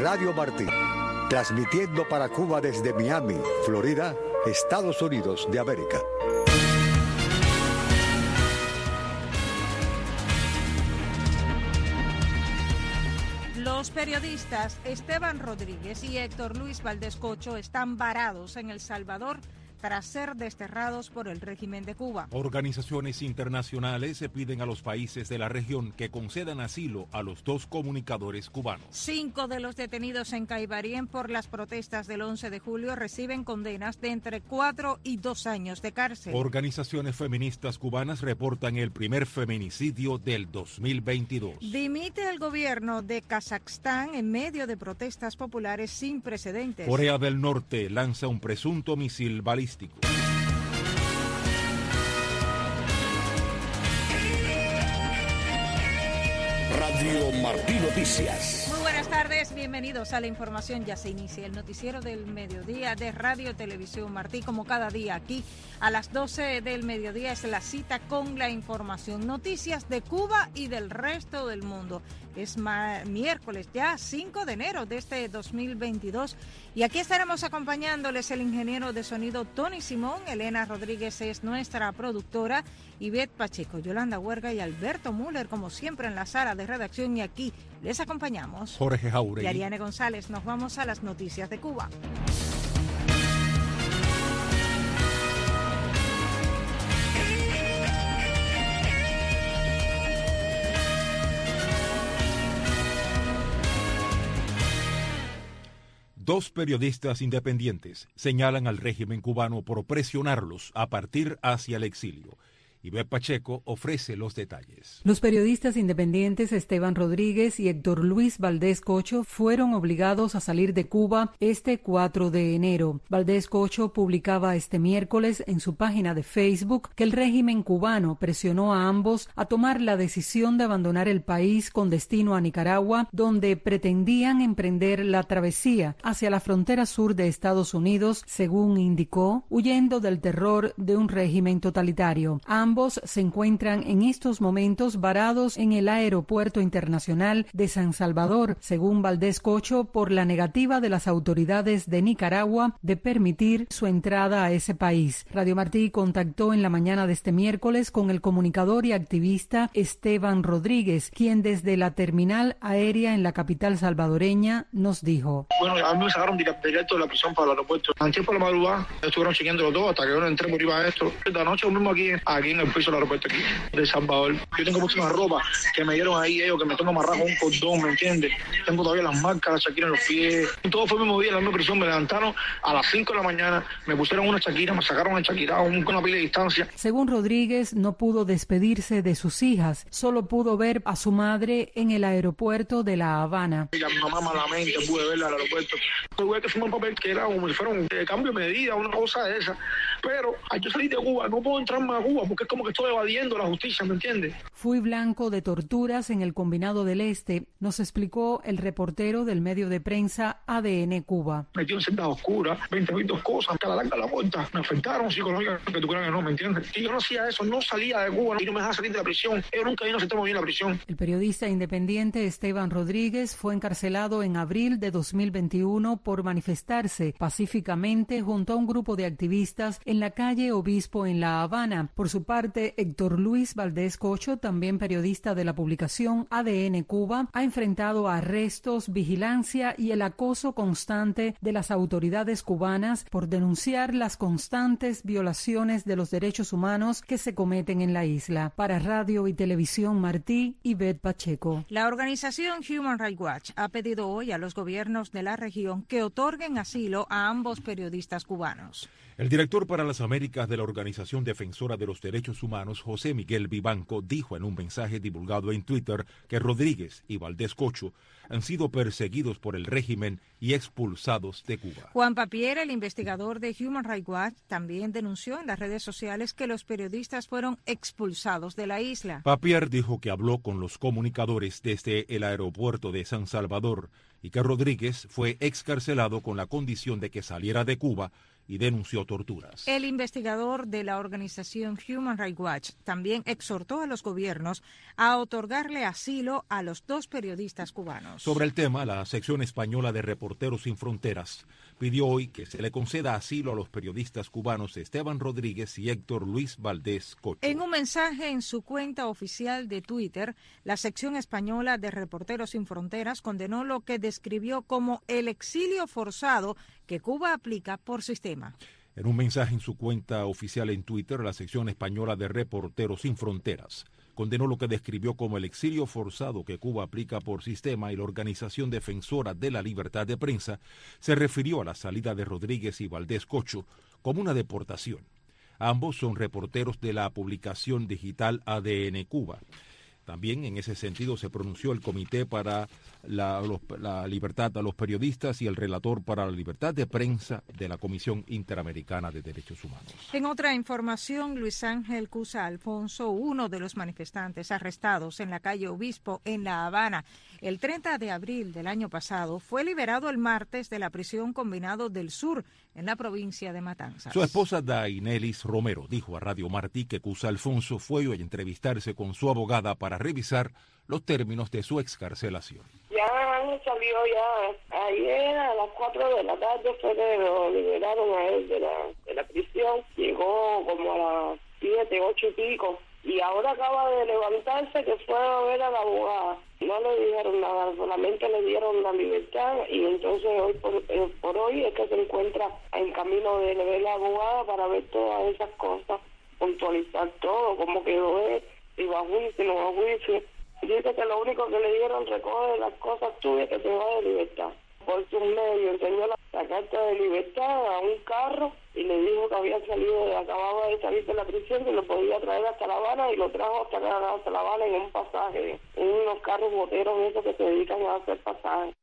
Radio Martí, transmitiendo para Cuba desde Miami, Florida, Estados Unidos de América. Los periodistas Esteban Rodríguez y Héctor Luis Valdés Cocho están varados en El Salvador tras ser desterrados por el régimen de Cuba. Organizaciones internacionales se piden a los países de la región que concedan asilo a los dos comunicadores cubanos. 5 de los detenidos en Caibarien por las protestas del 11 de julio reciben condenas de entre 4 y 2 años de cárcel. Organizaciones feministas cubanas reportan el primer feminicidio del 2022. Dimite el gobierno de Kazajstán en medio de protestas populares sin precedentes. Corea del Norte lanza un presunto misil balístico. Radio Martí Noticias. Muy buenas tardes, bienvenidos a la información. Ya se inicia el noticiero del mediodía de Radio Televisión Martí. Como cada día aquí a las 12 del mediodía es la cita con la información. Noticias de Cuba y del resto del mundo. Es miércoles ya 5 de enero de este 2022 y aquí estaremos acompañándoles el ingeniero de sonido Tony Simón, Elena Rodríguez es nuestra productora, Ivette Pacheco, Yolanda Huerga y Alberto Müller, como siempre en la sala de redacción, y aquí les acompañamos Jorge Jauregui y Ariane González. Nos vamos a las noticias de Cuba. Dos periodistas independientes señalan al régimen cubano por presionarlos a partir hacia el exilio. Ivette Pacheco ofrece los detalles. Los periodistas independientes Esteban Rodríguez y Héctor Luis Valdés Cocho fueron obligados a salir de Cuba este 4 de enero. Valdés Cocho publicaba este miércoles en su página de Facebook que el régimen cubano presionó a ambos a tomar la decisión de abandonar el país con destino a Nicaragua, donde pretendían emprender la travesía hacia la frontera sur de Estados Unidos, según indicó, huyendo del terror de un régimen totalitario. Ambos se encuentran en estos momentos varados en el aeropuerto internacional de San Salvador, según Valdés Cocho, por la negativa de las autoridades de Nicaragua de permitir su entrada a ese país. Radio Martí contactó en la mañana de este miércoles con el comunicador y activista Esteban Rodríguez, quien desde la terminal aérea en la capital salvadoreña nos dijo: Bueno, a mí me sacaron directo de la prisión para el aeropuerto. Antes por la madrugada estuvieron chequeándolo todo hasta que yo no entré por arriba de esto. Esta noche mismo aquí en el piso del aeropuerto aquí de Salvador. Yo tengo mucha ropa que me dieron ahí ellos, que me tengo amarrado con un cordón, ¿me entiendes? Tengo todavía las marcas, la chaquira en los pies. Todo fue el mismo día en la misma prisión. Me levantaron a las 5 de la mañana, me pusieron una chaquira, me sacaron la chaquira con una pila de distancia. Según Rodríguez, no pudo despedirse de sus hijas, solo pudo ver a su madre en el aeropuerto de La Habana. Y a mi mamá malamente pude verla al aeropuerto. Tuve que firmar un papel que era como si fuera un cambio de medida, una cosa de esa. Pero al yo salir de Cuba, no puedo entrar más a Cuba porque es como que estoy evadiendo la justicia, ¿me entiendes? Fui blanco de torturas en el Combinado del Este, nos explicó el reportero del medio de prensa ADN Cuba. Metido en celdas oscuras, 20 cosas, cada larga la puerta. Me afectaron psicológicamente, que tú creas que no, ¿me entiendes? Y yo no hacía eso, no salía de Cuba y no me dejaba salir de la prisión. Ellos nunca vino a sentarme bien en la prisión. El periodista independiente Esteban Rodríguez fue encarcelado en abril de 2021 por manifestarse pacíficamente junto a un grupo de activistas en la calle Obispo en La Habana. Por su parte, Héctor Luis Valdés Cocho, también periodista de la publicación ADN Cuba, ha enfrentado arrestos, vigilancia y el acoso constante de las autoridades cubanas por denunciar las constantes violaciones de los derechos humanos que se cometen en la isla. Para Radio y Televisión Martí, Ivette Pacheco. La organización Human Rights Watch ha pedido hoy a los gobiernos de la región que otorguen asilo a ambos periodistas cubanos. El director para las Américas de la Organización Defensora de los Derechos Humanos, José Miguel Vivanco, dijo en un mensaje divulgado en Twitter que Rodríguez y Valdés Cocho han sido perseguidos por el régimen y expulsados de Cuba. Juan Papier, el investigador de Human Rights Watch, también denunció en las redes sociales que los periodistas fueron expulsados de la isla. Papier dijo que habló con los comunicadores desde el aeropuerto de San Salvador y que Rodríguez fue excarcelado con la condición de que saliera de Cuba y denunció torturas. El investigador de la organización Human Rights Watch también exhortó a los gobiernos a otorgarle asilo a los 2 periodistas cubanos. Sobre el tema, la sección española de Reporteros Sin Fronteras pidió hoy que se le conceda asilo a los periodistas cubanos Esteban Rodríguez y Héctor Luis Valdés Cocho. En un mensaje en su cuenta oficial de Twitter, la sección española de Reporteros Sin Fronteras condenó lo que describió como el exilio forzado que Cuba aplica por sistema. En un mensaje en su cuenta oficial en Twitter, la sección española de Reporteros Sin Fronteras condenó lo que describió como el exilio forzado que Cuba aplica por sistema, y la organización defensora de la libertad de prensa se refirió a la salida de Rodríguez y Valdés Cocho como una deportación. Ambos son reporteros de la publicación digital ADN Cuba. También en ese sentido se pronunció el Comité para la Libertad a los Periodistas y el relator para la libertad de prensa de la Comisión Interamericana de Derechos Humanos. En otra información, Luis Ángel Cusa Alfonso, uno de los manifestantes arrestados en la calle Obispo en La Habana el 30 de abril del año pasado, fue liberado el martes de la prisión Combinado del Sur en la provincia de Matanzas. Su esposa Dainelis Romero dijo a Radio Martí que Cusa Alfonso fue hoy a entrevistarse con su abogada para revisar los términos de su excarcelación. Ya salió ya ayer a las 4 de la tarde, fue que lo liberaron a él de la prisión. Llegó como a las 7, 8 y pico. Y ahora acaba de levantarse, que fue a ver a la abogada. No le dijeron nada, solamente le dieron la libertad, y entonces hoy por hoy es que se encuentra en camino de ver la abogada para ver todas esas cosas, puntualizar todo, cómo quedó él, si va a juicio, no va a juicio. Dice que lo único que le dieron, recoge las cosas tuyas que te va de libertad. Por sus medios enseñó la carta de libertad a un carro y le dijo que acababa de salir de la prisión, que lo podía traer hasta La Habana, y lo trajo hasta La Habana en un pasaje, en unos carros boteros esos que se dedican a hacer pasajes.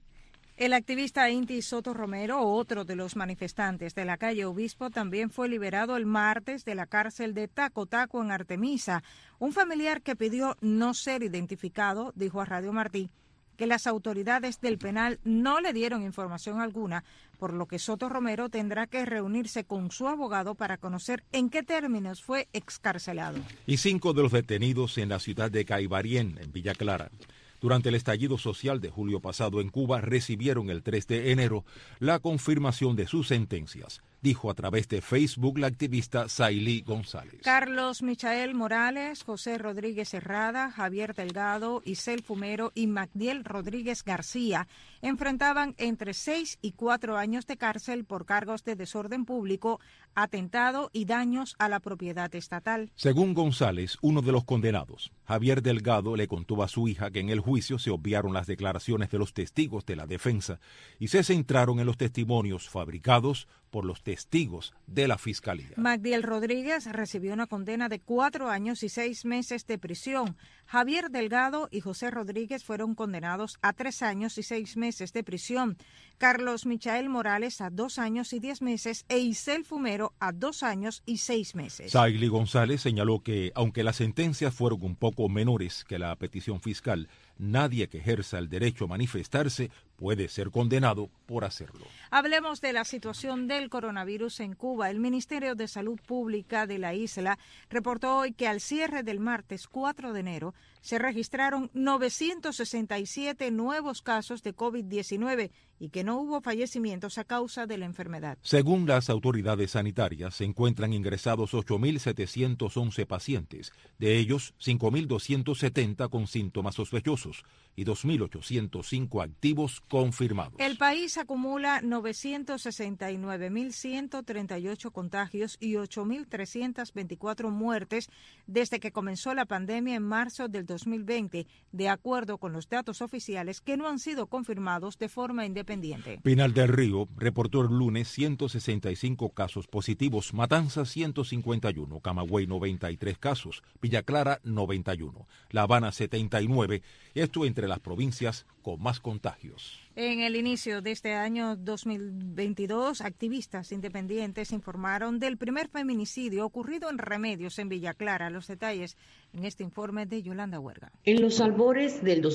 El activista Inti Soto Romero, otro de los manifestantes de la calle Obispo, también fue liberado el martes de la cárcel de Taco Taco en Artemisa. Un familiar que pidió no ser identificado dijo a Radio Martí que las autoridades del penal no le dieron información alguna, por lo que Soto Romero tendrá que reunirse con su abogado para conocer en qué términos fue excarcelado. Y 5 de los detenidos en la ciudad de Caibarien, en Villa Clara, durante el estallido social de julio pasado en Cuba, recibieron el 3 de enero la confirmación de sus sentencias, dijo a través de Facebook la activista Sailí González. Carlos Michael Morales, José Rodríguez Herrada, Javier Delgado, Isel Fumero y Magdiel Rodríguez García enfrentaban entre 6 y 4 años de cárcel por cargos de desorden público, atentado y daños a la propiedad estatal. Según González, uno de los condenados, Javier Delgado, le contó a su hija que en el juicio se obviaron las declaraciones de los testigos de la defensa y se centraron en los testimonios fabricados por los testigos de la Fiscalía. Magdiel Rodríguez recibió una condena de 4 años y 6 meses de prisión. Javier Delgado y José Rodríguez fueron condenados a 3 años y 6 meses de prisión. Carlos Michael Morales a 2 años y 10 meses e Isel Fumero a 2 años y 6 meses. Sailí González señaló que, aunque las sentencias fueron un poco menores que la petición fiscal, nadie que ejerza el derecho a manifestarse puede ser condenado por hacerlo. Hablemos de la situación del coronavirus en Cuba. El Ministerio de Salud Pública de la isla reportó hoy que al cierre del martes 4 de enero se registraron 967 nuevos casos de COVID-19 y que no hubo fallecimientos a causa de la enfermedad. Según las autoridades sanitarias, se encuentran ingresados 8.711 pacientes, de ellos 5.270 con síntomas sospechosos y 2.805 activos confirmados. El país acumula 969.138 contagios y 8.324 muertes desde que comenzó la pandemia en marzo del 2020, de acuerdo con los datos oficiales que no han sido confirmados de forma independiente. Pinal del Río reportó el lunes 165 casos positivos, Matanzas 151, Camagüey 93 casos, Villa Clara 91, La Habana 79, esto entre las provincias con más contagios. En el inicio de este año 2022, activistas independientes informaron del primer feminicidio ocurrido en Remedios, en Villa Clara. Los detalles en este informe de Yolanda Huerga. En los albores del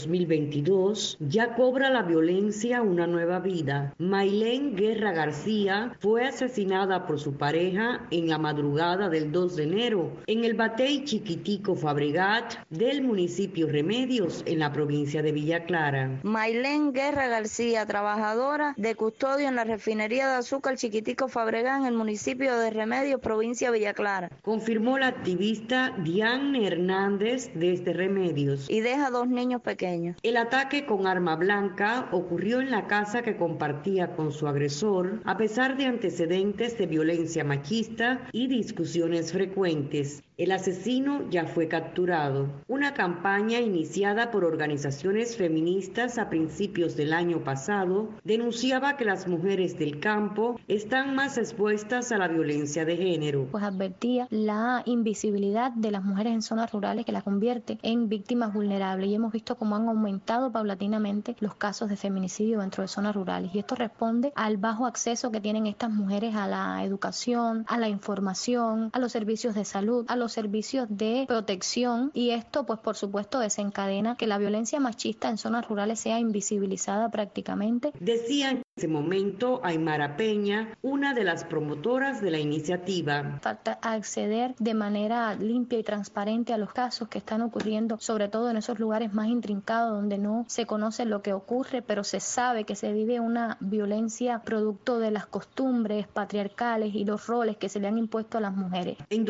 2022 ya cobra la violencia una nueva vida. Maylén Guerra García fue asesinada por su pareja en la madrugada del 2 de enero en el Batey Chiquitico Fabregat del municipio Remedios, en la provincia de Villa Clara. Maylén Guerra García, trabajadora de custodio en la refinería de azúcar Chiquitico Fabregat en el municipio de Remedios, provincia de Villa Clara. Confirmó la activista Diane Hernández desde Remedios. Y deja 2 niños pequeños. El ataque con arma blanca ocurrió en la casa que compartía con su agresor, a pesar de antecedentes de violencia machista y discusiones frecuentes. El asesino ya fue capturado. Una campaña iniciada por organizaciones feministas a principios del año pasado denunciaba que las mujeres del campo están más expuestas a la violencia de género. Pues advertía la invisibilidad de las mujeres en zonas rurales que las convierte en víctimas vulnerables, y hemos visto cómo han aumentado paulatinamente los casos de feminicidio dentro de zonas rurales, y esto responde al bajo acceso que tienen estas mujeres a la educación, a la información, a los servicios de salud, a los servicios de protección, y esto pues por supuesto desencadena que la violencia machista en zonas rurales sea invisibilizada prácticamente. Decían en ese momento Aymara Peña, una de las promotoras de la iniciativa. Falta acceder de manera limpia y transparente a los casos que están ocurriendo, sobre todo en esos lugares más intrincados donde no se conoce lo que ocurre, pero se sabe que se vive una violencia producto de las costumbres patriarcales y los roles que se le han impuesto a las mujeres. En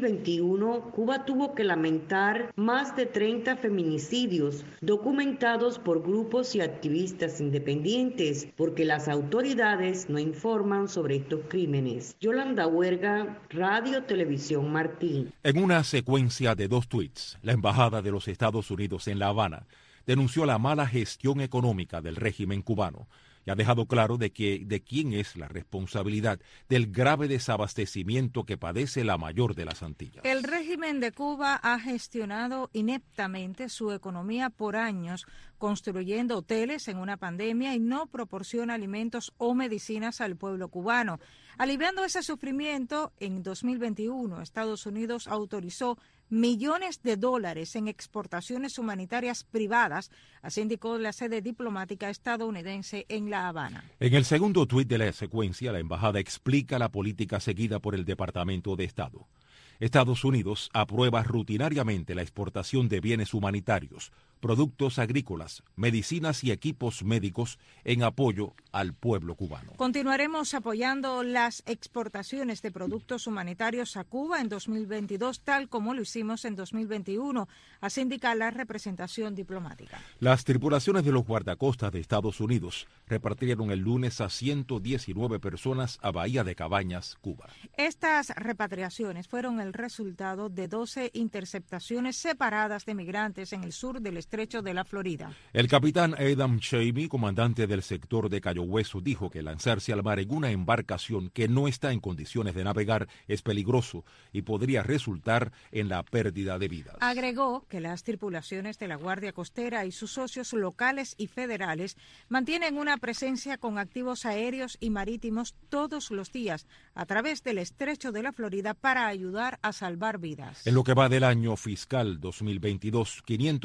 2021, Cuba tuvo que lamentar más de 30 feminicidios documentados por grupos y activistas independientes, porque las autoridades no informan sobre estos crímenes. Yolanda Huerga, Radio Televisión Martín. En una secuencia de 2 tuits, la Embajada de los Estados Unidos en La Habana denunció la mala gestión económica del régimen cubano y ha dejado claro de quién es la responsabilidad del grave desabastecimiento que padece la mayor de las Antillas. El régimen de Cuba ha gestionado ineptamente su economía por años, construyendo hoteles en una pandemia, y no proporciona alimentos o medicinas al pueblo cubano. Aliviando ese sufrimiento, en 2021 Estados Unidos autorizó millones de dólares en exportaciones humanitarias privadas, así indicó la sede diplomática estadounidense en La Habana. En el segundo tuit de la secuencia, la embajada explica la política seguida por el Departamento de Estado. Estados Unidos aprueba rutinariamente la exportación de bienes humanitarios, productos agrícolas, medicinas y equipos médicos en apoyo al pueblo cubano. Continuaremos apoyando las exportaciones de productos humanitarios a Cuba en 2022, tal como lo hicimos en 2021, así indica la representación diplomática. Las tripulaciones de los guardacostas de Estados Unidos repartieron el lunes a 119 personas a Bahía de Cabañas, Cuba. Estas repatriaciones fueron el resultado de 12 interceptaciones separadas de migrantes en el sur del estrecho de la Florida. El capitán Adam Chamey, comandante del sector de Cayo Hueso, dijo que lanzarse al mar en una embarcación que no está en condiciones de navegar es peligroso y podría resultar en la pérdida de vidas. Agregó que las tripulaciones de la Guardia Costera y sus socios locales y federales mantienen una presencia con activos aéreos y marítimos todos los días a través del estrecho de la Florida para ayudar a salvar vidas. En lo que va del año fiscal 2022,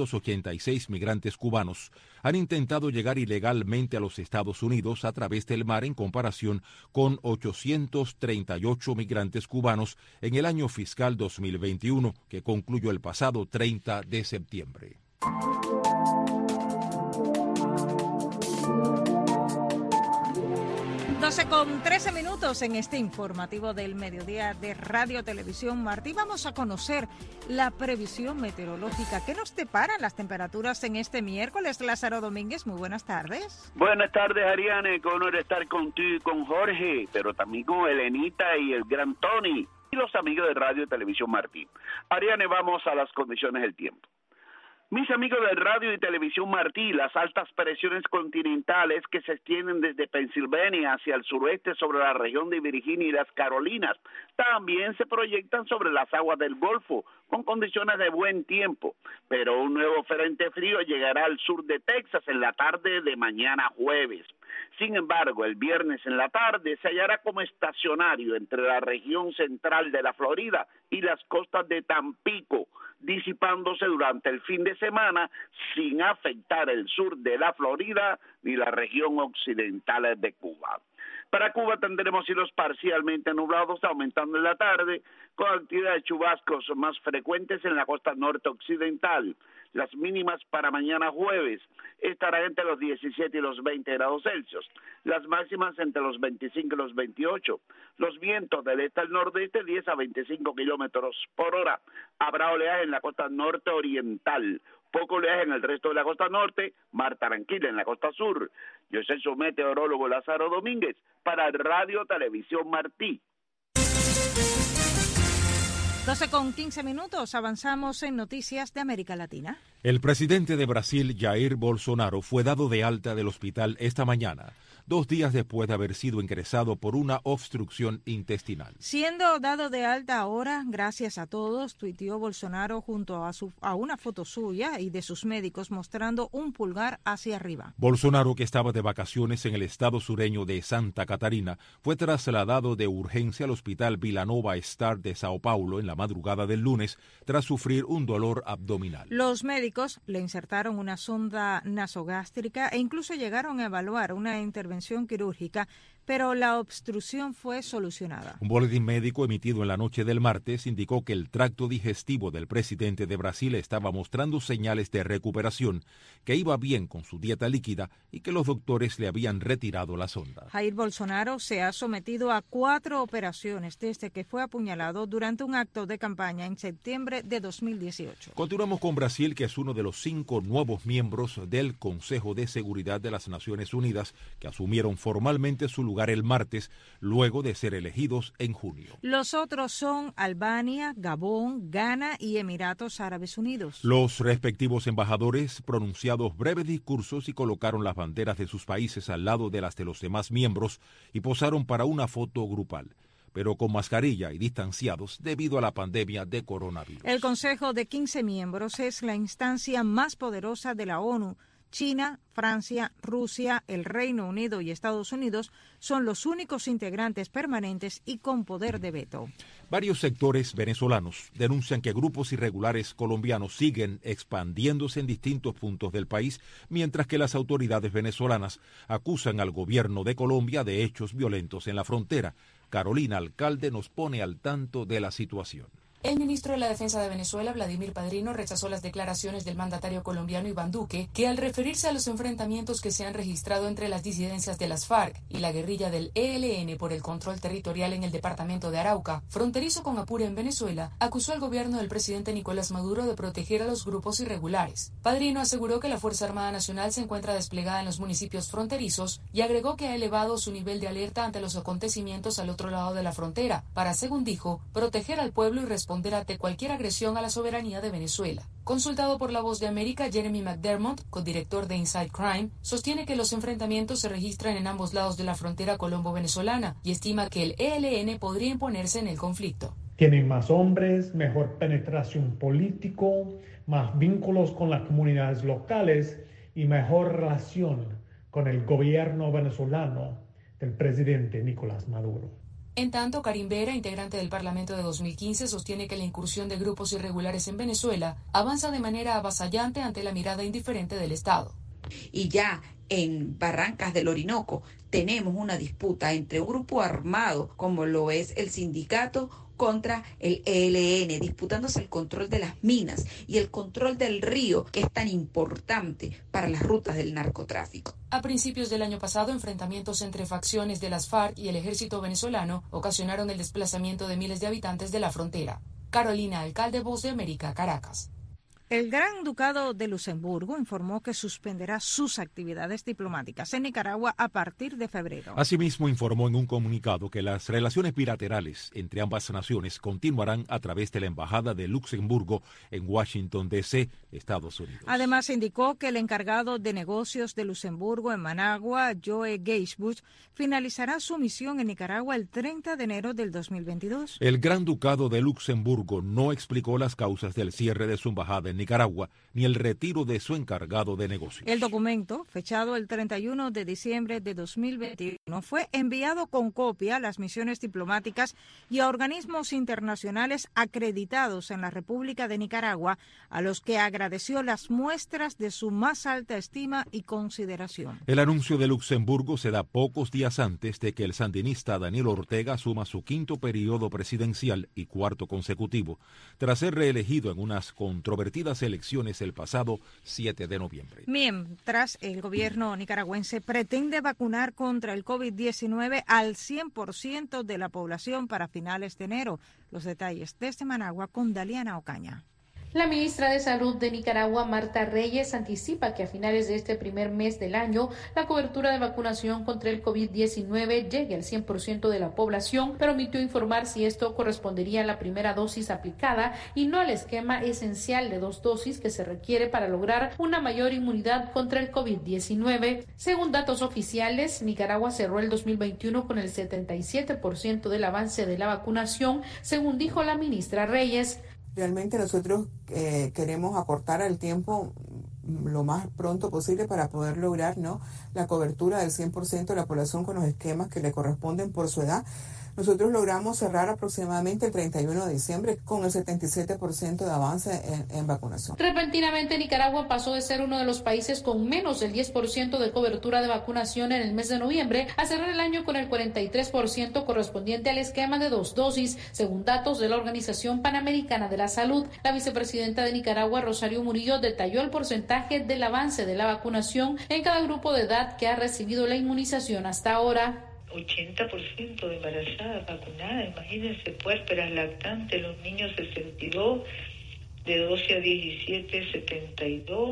586 migrantes cubanos han intentado llegar ilegalmente a los Estados Unidos a través del mar, en comparación con 838 migrantes cubanos en el año fiscal 2021, que concluyó el pasado 30 de septiembre. 12:13 en este informativo del mediodía de Radio Televisión Martí. Vamos a conocer la previsión meteorológica. ¿Qué nos deparan las temperaturas en este miércoles? Lázaro Domínguez, muy buenas tardes. Buenas tardes, Ariane. Qué honor estar contigo y con Jorge, pero también con Elenita y el gran Tony y los amigos de Radio Televisión Martí. Ariane, vamos a las condiciones del tiempo. Mis amigos de Radio y Televisión Martí, las altas presiones continentales que se extienden desde Pensilvania hacia el suroeste sobre la región de Virginia y las Carolinas también se proyectan sobre las aguas del Golfo con condiciones de buen tiempo, pero un nuevo frente frío llegará al sur de Texas en la tarde de mañana jueves. Sin embargo, el viernes en la tarde se hallará como estacionario entre la región central de la Florida y las costas de Tampico, disipándose durante el fin de semana sin afectar el sur de la Florida ni la región occidental de Cuba. Para Cuba tendremos cielos parcialmente nublados, aumentando en la tarde, con actividad de chubascos más frecuentes en la costa norte occidental. Las mínimas para mañana jueves estarán entre los 17 y los 20 grados Celsius, las máximas entre los 25 y los 28. Los vientos del este al nordeste 10 a 25 kilómetros por hora. Habrá oleaje en la costa norte oriental, poco oleaje en el resto de la costa norte, mar tranquila en la costa sur. Yo soy su meteorólogo Lázaro Domínguez para Radio Televisión Martí. 12:15, avanzamos en noticias de América Latina. El presidente de Brasil, Jair Bolsonaro, fue dado de alta del hospital esta mañana, 2 días después de haber sido ingresado por una obstrucción intestinal. Siendo dado de alta ahora, gracias a todos, tuiteó Bolsonaro junto a una foto suya y de sus médicos mostrando un pulgar hacia arriba. Bolsonaro, que estaba de vacaciones en el estado sureño de Santa Catarina, fue trasladado de urgencia al hospital Vila Nova Star de Sao Paulo en la madrugada del lunes tras sufrir un dolor abdominal. Los médicos le insertaron una sonda nasogástrica e incluso llegaron a evaluar una intervención quirúrgica, pero la obstrucción fue solucionada. Un boletín médico emitido en la noche del martes indicó que el tracto digestivo del presidente de Brasil estaba mostrando señales de recuperación, que iba bien con su dieta líquida y que los doctores le habían retirado la sonda. Jair Bolsonaro se ha sometido a 4 operaciones desde que fue apuñalado durante un acto de campaña en septiembre de 2018. Continuamos con Brasil, que es uno de los 5 nuevos miembros del Consejo de Seguridad de las Naciones Unidas que asumieron formalmente su lugar el martes, luego de ser elegidos en junio. Los otros son Albania, Gabón, Ghana y Emiratos Árabes Unidos. Los respectivos embajadores pronunciaron breves discursos y colocaron las banderas de sus países al lado de las de los demás miembros y posaron para una foto grupal, pero con mascarilla y distanciados debido a la pandemia de coronavirus. El Consejo de 15 miembros es la instancia más poderosa de la ONU. China, Francia, Rusia, el Reino Unido y Estados Unidos son los únicos integrantes permanentes y con poder de veto. Varios sectores venezolanos denuncian que grupos irregulares colombianos siguen expandiéndose en distintos puntos del país, mientras que las autoridades venezolanas acusan al gobierno de Colombia de hechos violentos en la frontera. Carolina Alcalde nos pone al tanto de la situación. El ministro de la Defensa de Venezuela, Vladimir Padrino, rechazó las declaraciones del mandatario colombiano Iván Duque, que al referirse a los enfrentamientos que se han registrado entre las disidencias de las FARC y la guerrilla del ELN por el control territorial en el departamento de Arauca, fronterizo con Apure en Venezuela, acusó al gobierno del presidente Nicolás Maduro de proteger a los grupos irregulares. Padrino aseguró que la Fuerza Armada Nacional se encuentra desplegada en los municipios fronterizos y agregó que ha elevado su nivel de alerta ante los acontecimientos al otro lado de la frontera, para, según dijo, proteger al pueblo y responder ante cualquier agresión a la soberanía de Venezuela. Consultado por La Voz de América, Jeremy McDermott, codirector de Inside Crime, sostiene que los enfrentamientos se registran en ambos lados de la frontera colombo-venezolana y estima que el ELN podría imponerse en el conflicto. Tienen más hombres, mejor penetración político, más vínculos con las comunidades locales y mejor relación con el gobierno venezolano del presidente Nicolás Maduro. En tanto, Karim Vera, integrante del Parlamento de 2015, sostiene que la incursión de grupos irregulares en Venezuela avanza de manera avasallante ante la mirada indiferente del Estado. Y ya en Barrancas del Orinoco tenemos una disputa entre un grupo armado, como lo es el sindicato, contra el ELN, disputándose el control de las minas y el control del río, que es tan importante para las rutas del narcotráfico. A principios del año pasado, enfrentamientos entre facciones de las FARC y el ejército venezolano ocasionaron el desplazamiento de miles de habitantes de la frontera. Carolina Alcalde, Voz de América, Caracas. El Gran Ducado de Luxemburgo informó que suspenderá sus actividades diplomáticas en Nicaragua a partir de febrero. Asimismo, informó en un comunicado que las relaciones bilaterales entre ambas naciones continuarán a través de la Embajada de Luxemburgo en Washington, D.C., Estados Unidos. Además, indicó que el encargado de negocios de Luxemburgo en Managua, Joe Geisbusch, finalizará su misión en Nicaragua el 30 de enero del 2022. El Gran Ducado de Luxemburgo no explicó las causas del cierre de su embajada en Nicaragua ni el retiro de su encargado de negocios. El documento, fechado el 31 de diciembre de 2021, fue enviado con copia a las misiones diplomáticas y a organismos internacionales acreditados en la República de Nicaragua, a los que agradeció las muestras de su más alta estima y consideración. El anuncio de Luxemburgo se da pocos días antes de que el sandinista Daniel Ortega asuma su quinto periodo presidencial y cuarto consecutivo, tras ser reelegido en unas controvertidas elecciones el pasado 7 de noviembre. Mientras, el gobierno nicaragüense pretende vacunar contra el COVID-19 al 100% de la población para finales de enero. Los detalles desde Managua con Daliana Ocaña. La ministra de Salud de Nicaragua, Marta Reyes, anticipa que a finales de este primer mes del año la cobertura de vacunación contra el COVID-19 llegue al 100% de la población, pero omitió informar si esto correspondería a la primera dosis aplicada y no al esquema esencial de 2 dosis que se requiere para lograr una mayor inmunidad contra el COVID-19. Según datos oficiales, Nicaragua cerró el 2021 con el 77% del avance de la vacunación, según dijo la ministra Reyes. Realmente nosotros queremos acortar el tiempo lo más pronto posible para poder lograr, ¿no?, la cobertura del 100% de la población con los esquemas que le corresponden por su edad. Nosotros logramos cerrar aproximadamente el 31 de diciembre con el 77% de avance en vacunación. Repentinamente, Nicaragua pasó de ser uno de los países con menos del 10% de cobertura de vacunación en el mes de noviembre a cerrar el año con el 43% correspondiente al esquema de 2 dosis, según datos de la Organización Panamericana de la Salud. La vicepresidenta de Nicaragua, Rosario Murillo, detalló el porcentaje del avance de la vacunación en cada grupo de edad que ha recibido la inmunización hasta ahora. 80% de embarazadas vacunadas, imagínense, puérperas, lactantes, los niños 62, de 12 a 17 72,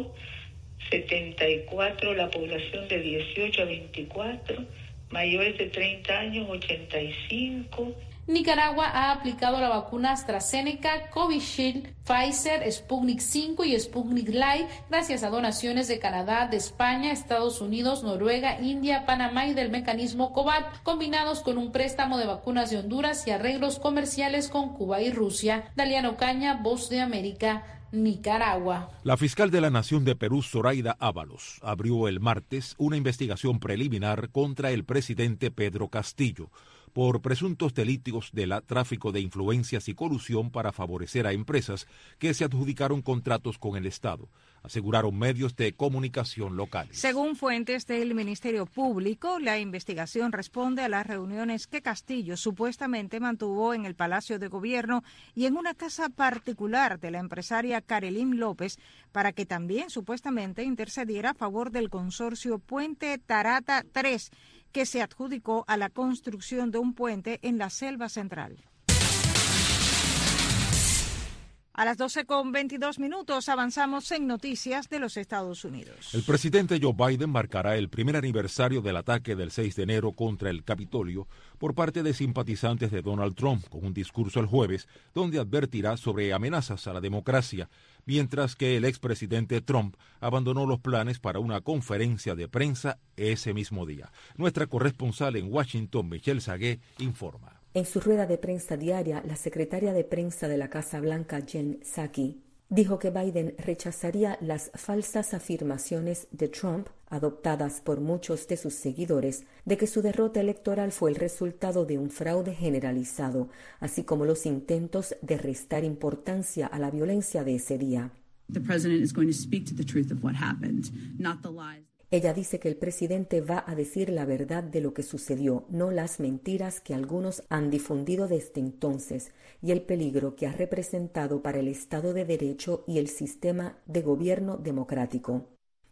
74 la población de 18 a 24, mayores de 30 años 85. Nicaragua ha aplicado la vacuna AstraZeneca, Covishield, Pfizer, Sputnik 5 y Sputnik Light gracias a donaciones de Canadá, de España, Estados Unidos, Noruega, India, Panamá y del mecanismo COVAX, combinados con un préstamo de vacunas de Honduras y arreglos comerciales con Cuba y Rusia. Daliana Ocaña, Voz de América, Nicaragua. La fiscal de la Nación de Perú, Zoraida Ábalos, abrió el martes una investigación preliminar contra el presidente Pedro Castillo por presuntos delitos de tráfico de influencias y colusión para favorecer a empresas que se adjudicaron contratos con el Estado, aseguraron medios de comunicación locales. Según fuentes del Ministerio Público, la investigación responde a las reuniones que Castillo supuestamente mantuvo en el Palacio de Gobierno y en una casa particular de la empresaria Carolyn López para que también supuestamente intercediera a favor del consorcio Puente Tarata 3, que se adjudicó a la construcción de un puente en la Selva Central. A las 12:22 avanzamos en noticias de los Estados Unidos. El presidente Joe Biden marcará el primer aniversario del ataque del 6 de enero contra el Capitolio por parte de simpatizantes de Donald Trump, con un discurso el jueves donde advertirá sobre amenazas a la democracia, mientras que el expresidente Trump abandonó los planes para una conferencia de prensa ese mismo día. Nuestra corresponsal en Washington, Michelle Sagué, informa. En su rueda de prensa diaria, la secretaria de prensa de la Casa Blanca, Jen Psaki, dijo que Biden rechazaría las falsas afirmaciones de Trump, adoptadas por muchos de sus seguidores, de que su derrota electoral fue el resultado de un fraude generalizado, así como los intentos de restar importancia a la violencia de ese día. The president is going to speak to the truth of what happened, not the lies. Ella dice que el presidente va a decir la verdad de lo que sucedió, no las mentiras que algunos han difundido desde entonces, y el peligro que ha representado para el Estado de Derecho y el sistema de gobierno democrático.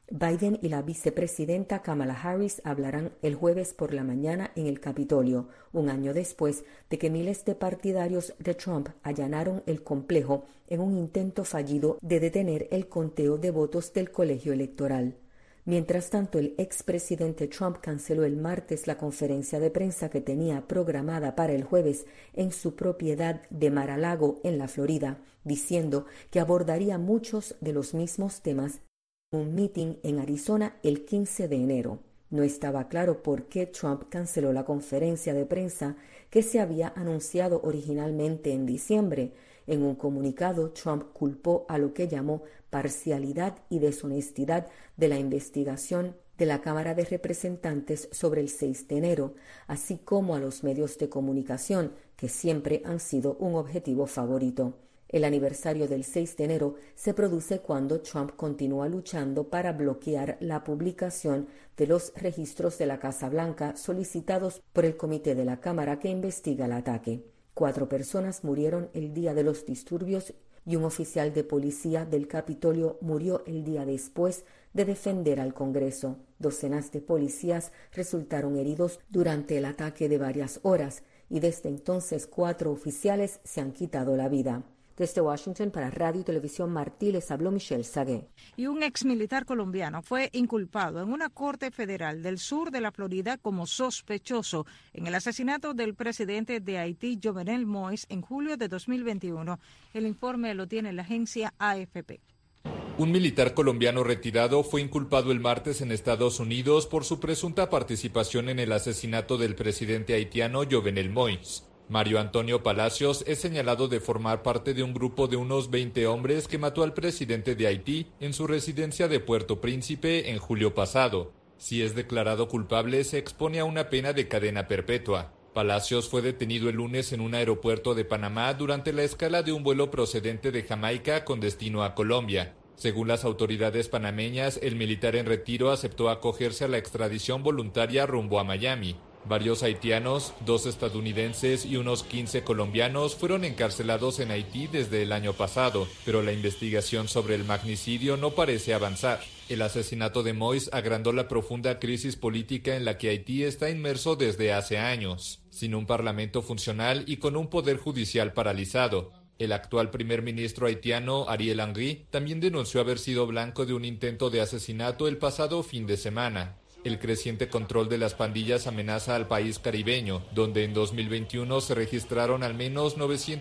Biden y la vicepresidenta Kamala Harris hablarán el jueves por la mañana en el Capitolio, un año después de que miles de partidarios de Trump allanaron el complejo en un intento fallido de detener el conteo de votos del colegio electoral. Mientras tanto, el expresidente Trump canceló el martes la conferencia de prensa que tenía programada para el jueves en su propiedad de Mar-a-Lago, en la Florida, diciendo que abordaría muchos de los mismos temas en un meeting en Arizona el 15 de enero. No estaba claro por qué Trump canceló la conferencia de prensa que se había anunciado originalmente en diciembre. En un comunicado, Trump culpó a lo que llamó parcialidad y deshonestidad de la investigación de la Cámara de Representantes sobre el 6 de enero, así como a los medios de comunicación, que siempre han sido un objetivo favorito. El aniversario del 6 de enero se produce cuando Trump continúa luchando para bloquear la publicación de los registros de la Casa Blanca solicitados por el comité de la Cámara que investiga el ataque. 4 personas murieron el día de los disturbios y un oficial de policía del Capitolio murió el día después de defender al Congreso. Docenas de policías resultaron heridos durante el ataque de varias horas y desde entonces 4 oficiales se han quitado la vida. Desde Washington para Radio y Televisión Martí les habló Michelle Sagué. Y un exmilitar colombiano fue inculpado en una corte federal del sur de la Florida como sospechoso en el asesinato del presidente de Haití, Jovenel Moïse, en julio de 2021. El informe lo tiene la agencia AFP. Un militar colombiano retirado fue inculpado el martes en Estados Unidos por su presunta participación en el asesinato del presidente haitiano Jovenel Moïse. Mario Antonio Palacios es señalado de formar parte de un grupo de unos 20 hombres que mató al presidente de Haití en su residencia de Puerto Príncipe en julio pasado. Si es declarado culpable, se expone a una pena de cadena perpetua. Palacios fue detenido el lunes en un aeropuerto de Panamá durante la escala de un vuelo procedente de Jamaica con destino a Colombia. Según las autoridades panameñas, el militar en retiro aceptó acogerse a la extradición voluntaria rumbo a Miami. Varios haitianos, 2 estadounidenses y unos 15 colombianos fueron encarcelados en Haití desde el año pasado, pero la investigación sobre el magnicidio no parece avanzar. El asesinato de Moïse agrandó la profunda crisis política en la que Haití está inmerso desde hace años, sin un parlamento funcional y con un poder judicial paralizado. El actual primer ministro haitiano, Ariel Henry, también denunció haber sido blanco de un intento de asesinato el pasado fin de semana. El creciente control de las pandillas amenaza al país caribeño, donde en 2021 se registraron al menos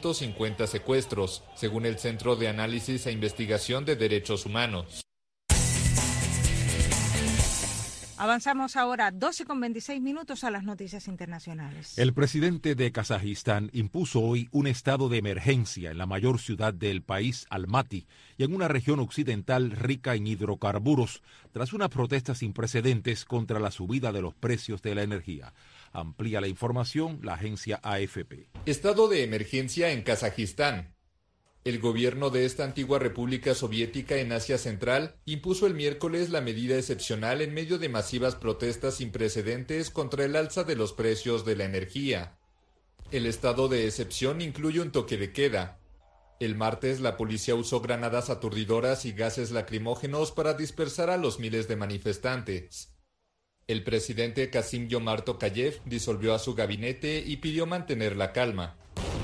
950 secuestros, según el Centro de Análisis e Investigación de Derechos Humanos. Avanzamos ahora 12:26 a las noticias internacionales. El presidente de Kazajistán impuso hoy un estado de emergencia en la mayor ciudad del país, Almaty, y en una región occidental rica en hidrocarburos, tras una protesta sin precedentes contra la subida de los precios de la energía. Amplía la información la agencia AFP. Estado de emergencia en Kazajistán. El gobierno de esta antigua república soviética en Asia Central impuso el miércoles la medida excepcional en medio de masivas protestas sin precedentes contra el alza de los precios de la energía. El estado de excepción incluye un toque de queda. El martes la policía usó granadas aturdidoras y gases lacrimógenos para dispersar a los miles de manifestantes. El presidente Kassym-Jomart Tokayev disolvió a su gabinete y pidió mantener la calma.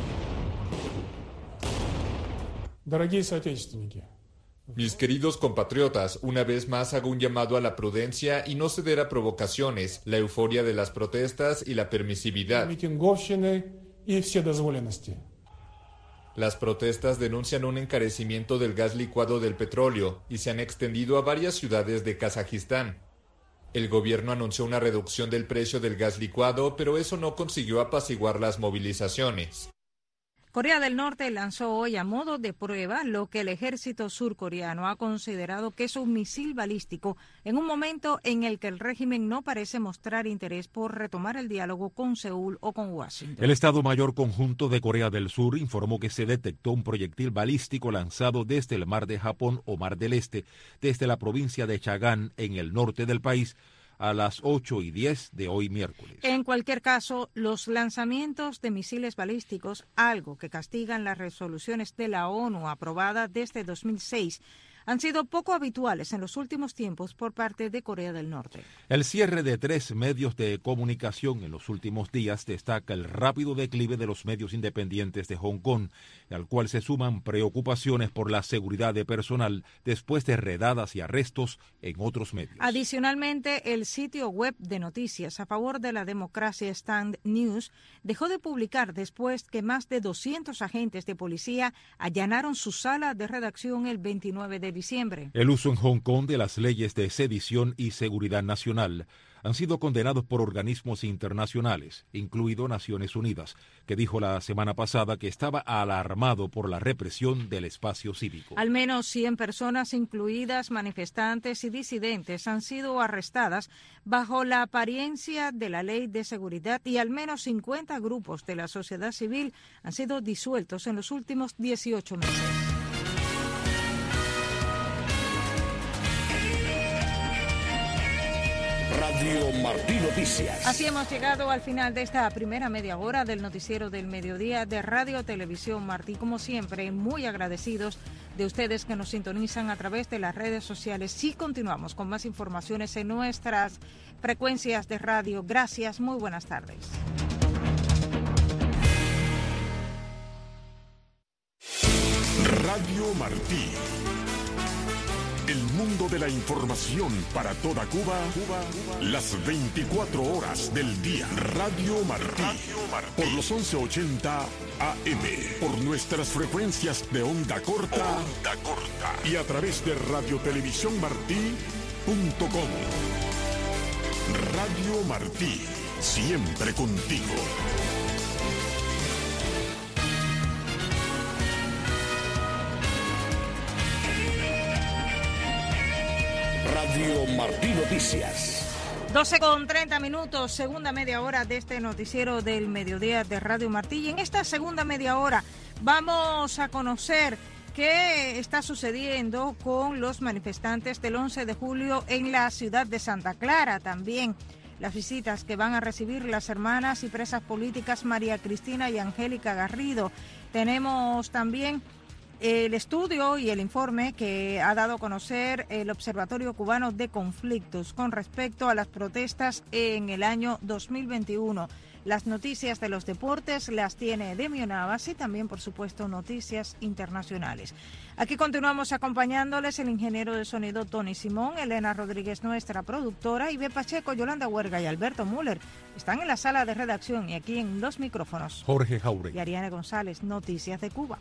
Mis queridos compatriotas, una vez más hago un llamado a la prudencia y no ceder a provocaciones, la euforia de las protestas y la permisividad. Las protestas denuncian un encarecimiento del gas licuado del petróleo y se han extendido a varias ciudades de Kazajistán. El gobierno anunció una reducción del precio del gas licuado, pero eso no consiguió apaciguar las movilizaciones. Corea del Norte lanzó hoy a modo de prueba lo que el ejército surcoreano ha considerado que es un misil balístico en un momento en el que el régimen no parece mostrar interés por retomar el diálogo con Seúl o con Washington. El Estado Mayor Conjunto de Corea del Sur informó que se detectó un proyectil balístico lanzado desde el Mar de Japón o Mar del Este, desde la provincia de Chagán, en el norte del país, a las 8:10 de hoy miércoles. En cualquier caso, los lanzamientos de misiles balísticos, algo que castigan las resoluciones de la ONU aprobadas desde 2006, han sido poco habituales en los últimos tiempos por parte de Corea del Norte. El cierre de 3 medios de comunicación en los últimos días destaca el rápido declive de los medios independientes de Hong Kong, al cual se suman preocupaciones por la seguridad de personal después de redadas y arrestos en otros medios. Adicionalmente, el sitio web de noticias a favor de la democracia Stand News dejó de publicar después que más de 200 agentes de policía allanaron su sala de redacción el 29 de diciembre. El uso en Hong Kong de las leyes de sedición y seguridad nacional han sido condenados por organismos internacionales, incluido Naciones Unidas, que dijo la semana pasada que estaba alarmado por la represión del espacio cívico. Al menos 100 personas, incluidas manifestantes y disidentes, han sido arrestadas bajo la apariencia de la ley de seguridad y al menos 50 grupos de la sociedad civil han sido disueltos en los últimos 18 meses. Radio Martí Noticias. Así hemos llegado al final de esta primera media hora del noticiero del mediodía de Radio Televisión Martí. Como siempre, muy agradecidos de ustedes que nos sintonizan a través de las redes sociales. Y continuamos con más informaciones en nuestras frecuencias de radio. Gracias, muy buenas tardes. Radio Martí. El mundo de la información para toda Cuba, las 24 horas del día. Radio Martí, por los 1180 AM, por nuestras frecuencias de onda corta, y a través de radiotelevisiónmartí.com. Radio Martí, siempre contigo. Radio Martí Noticias. 12:30, segunda media hora de este noticiero del mediodía de Radio Martí. Y en esta segunda media hora vamos a conocer qué está sucediendo con los manifestantes del 11 de julio en la ciudad de Santa Clara. También las visitas que van a recibir las hermanas y presas políticas María Cristina y Angélica Garrido. Tenemos también el estudio y el informe que ha dado a conocer el Observatorio Cubano de Conflictos con respecto a las protestas en el año 2021. Las noticias de los deportes las tiene Demio Navas y también, por supuesto, noticias internacionales. Aquí continuamos acompañándoles el ingeniero de sonido Tony Simón, Elena Rodríguez, nuestra productora, Ibe Pacheco, Yolanda Huerga y Alberto Müller están en la sala de redacción y aquí en los micrófonos Jorge Jauregui y Ariane González, Noticias de Cuba.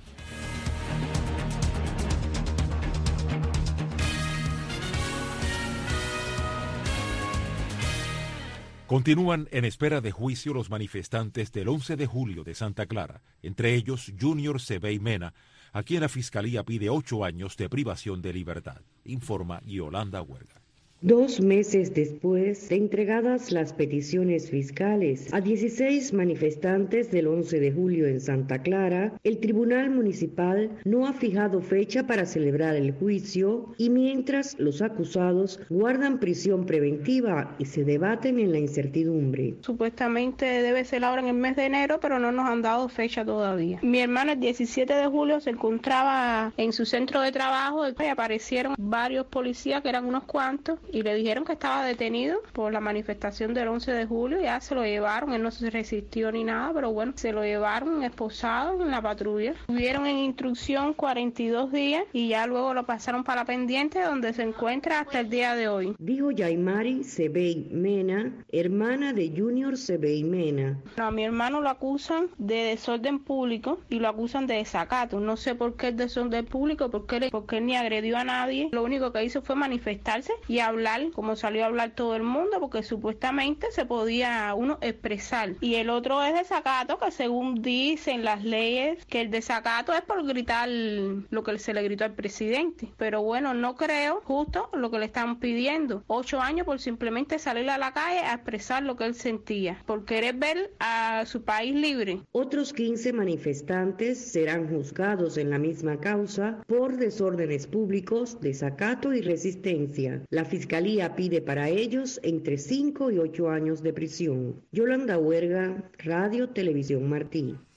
Continúan en espera de juicio los manifestantes del 11 de julio de Santa Clara, entre ellos Junior Sebey Mena, a quien la Fiscalía pide 8 años de privación de libertad, informa Yolanda Huerga. 2 meses después de entregadas las peticiones fiscales a 16 manifestantes del 11 de julio en Santa Clara, el Tribunal Municipal no ha fijado fecha para celebrar el juicio y mientras los acusados guardan prisión preventiva y se debaten en la incertidumbre. Supuestamente debe ser ahora en el mes de enero, pero no nos han dado fecha todavía. Mi hermano el 17 de julio se encontraba en su centro de trabajo y aparecieron varios policías, que eran unos cuantos, y le dijeron que estaba detenido por la manifestación del 11 de julio. Ya se lo llevaron, él no se resistió ni nada, pero bueno, se lo llevaron esposado en la patrulla. Estuvieron en instrucción 42 días y ya luego lo pasaron para la pendiente, donde se encuentra hasta el día de hoy. Dijo Yaimari Sebey Mena, hermana de Junior Sebey Mena. A mi hermano lo acusan de desorden público y lo acusan de desacato. No sé por qué el desorden público, porque él ni agredió a nadie. Lo único que hizo fue manifestarse y hablar como salió a hablar todo el mundo, porque supuestamente se podía uno expresar. Y el otro es desacato, que según dicen las leyes, que el desacato es por gritar lo que se le gritó al presidente. Pero bueno, no creo justo lo que le están pidiendo. 8 años por simplemente salir a la calle a expresar lo que él sentía, por querer ver a su país libre. Otros 15 manifestantes serán juzgados en la misma causa por desórdenes públicos, desacato y resistencia. La Fiscalía pide para ellos entre 5 y 8 años de prisión. Yolanda Huerga, Radio Televisión Martí.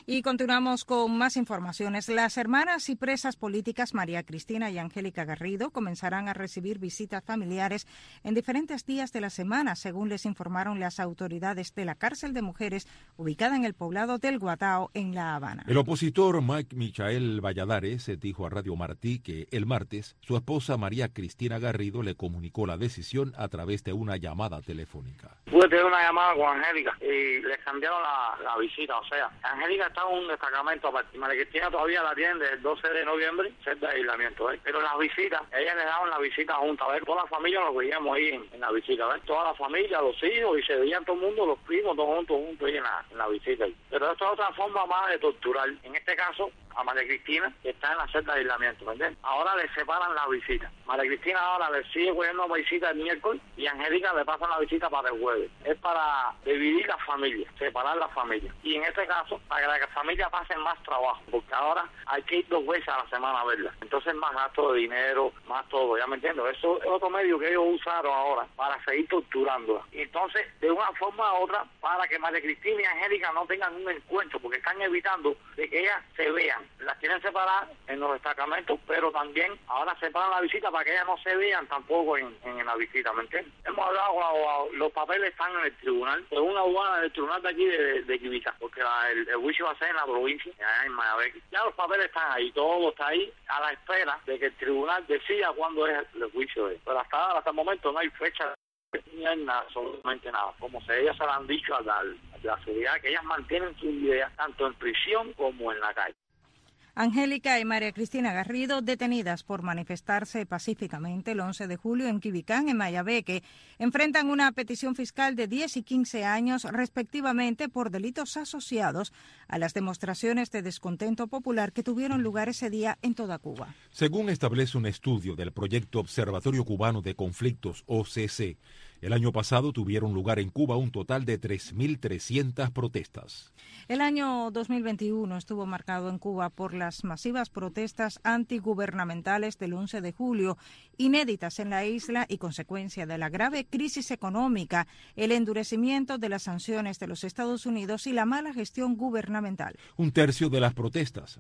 Y continuamos con más informaciones. Las hermanas y presas políticas María Cristina y Angélica Garrido comenzarán a recibir visitas familiares en diferentes días de la semana, según les informaron las autoridades de la cárcel de mujeres ubicada en el poblado del Guatao, en La Habana. El opositor Mike Michael Valladares dijo a Radio Martí que el martes su esposa María Cristina Garrido le comunicó la decisión a través de una llamada telefónica. Pude tener una llamada con Angélica y le cambiaron la visita, o sea, Angélica está en un destacamento aparte. María Cristina todavía la tiene desde el 12 de noviembre, cerca de aislamiento, pero las visitas, ellas le daban la visita juntas, toda la familia nos veíamos ahí en la visita, toda la familia, los hijos, y se veían todo el mundo, los primos, todos juntos ahí en la visita. Pero esto es otra forma más de torturar, en este caso, a María Cristina, que está en la celda de aislamiento, ¿me entiendes? Ahora le separan la visita. María Cristina ahora le sigue cogiendo visita el miércoles y Angélica le pasan la visita para el jueves. Es para dividir la familia, separar la familia. Y en este caso, para que la familia pase más trabajo, porque ahora hay que ir 2 veces a la semana a verla. Entonces más gasto de dinero, más todo, ¿ya me entiendes? Eso es otro medio que ellos usaron ahora para seguir torturándola. Entonces, de una forma u otra, para que María Cristina y Angélica no tengan un encuentro, porque están evitando de que ellas se vean. Las quieren separar en los destacamentos, pero también ahora separan la visita para que ellas no se vean tampoco en la visita, ¿me entiendes? Hemos hablado con los papeles están en el tribunal, en una aduana del tribunal de aquí de Quibita, porque el juicio va a ser en la provincia, allá en Mayabeque. Ya los papeles están ahí, todo está ahí a la espera de que el tribunal decida cuándo es el juicio. Pero hasta el momento no hay fecha, ni hay nada, absolutamente nada. Como ellas se lo han dicho a la seguridad, que ellas mantienen su idea tanto en prisión como en la calle. Angélica y María Cristina Garrido, detenidas por manifestarse pacíficamente el 11 de julio en Quibicán, en Mayabeque, enfrentan una petición fiscal de 10 y 15 años respectivamente por delitos asociados a las demostraciones de descontento popular que tuvieron lugar ese día en toda Cuba. Según establece un estudio del proyecto Observatorio Cubano de Conflictos, OCC, el año pasado tuvieron lugar en Cuba un total de 3.300 protestas. El año 2021 estuvo marcado en Cuba por las masivas protestas antigubernamentales del 11 de julio, inéditas en la isla y consecuencia de la grave crisis económica, el endurecimiento de las sanciones de los Estados Unidos y la mala gestión gubernamental. Un tercio de las protestas,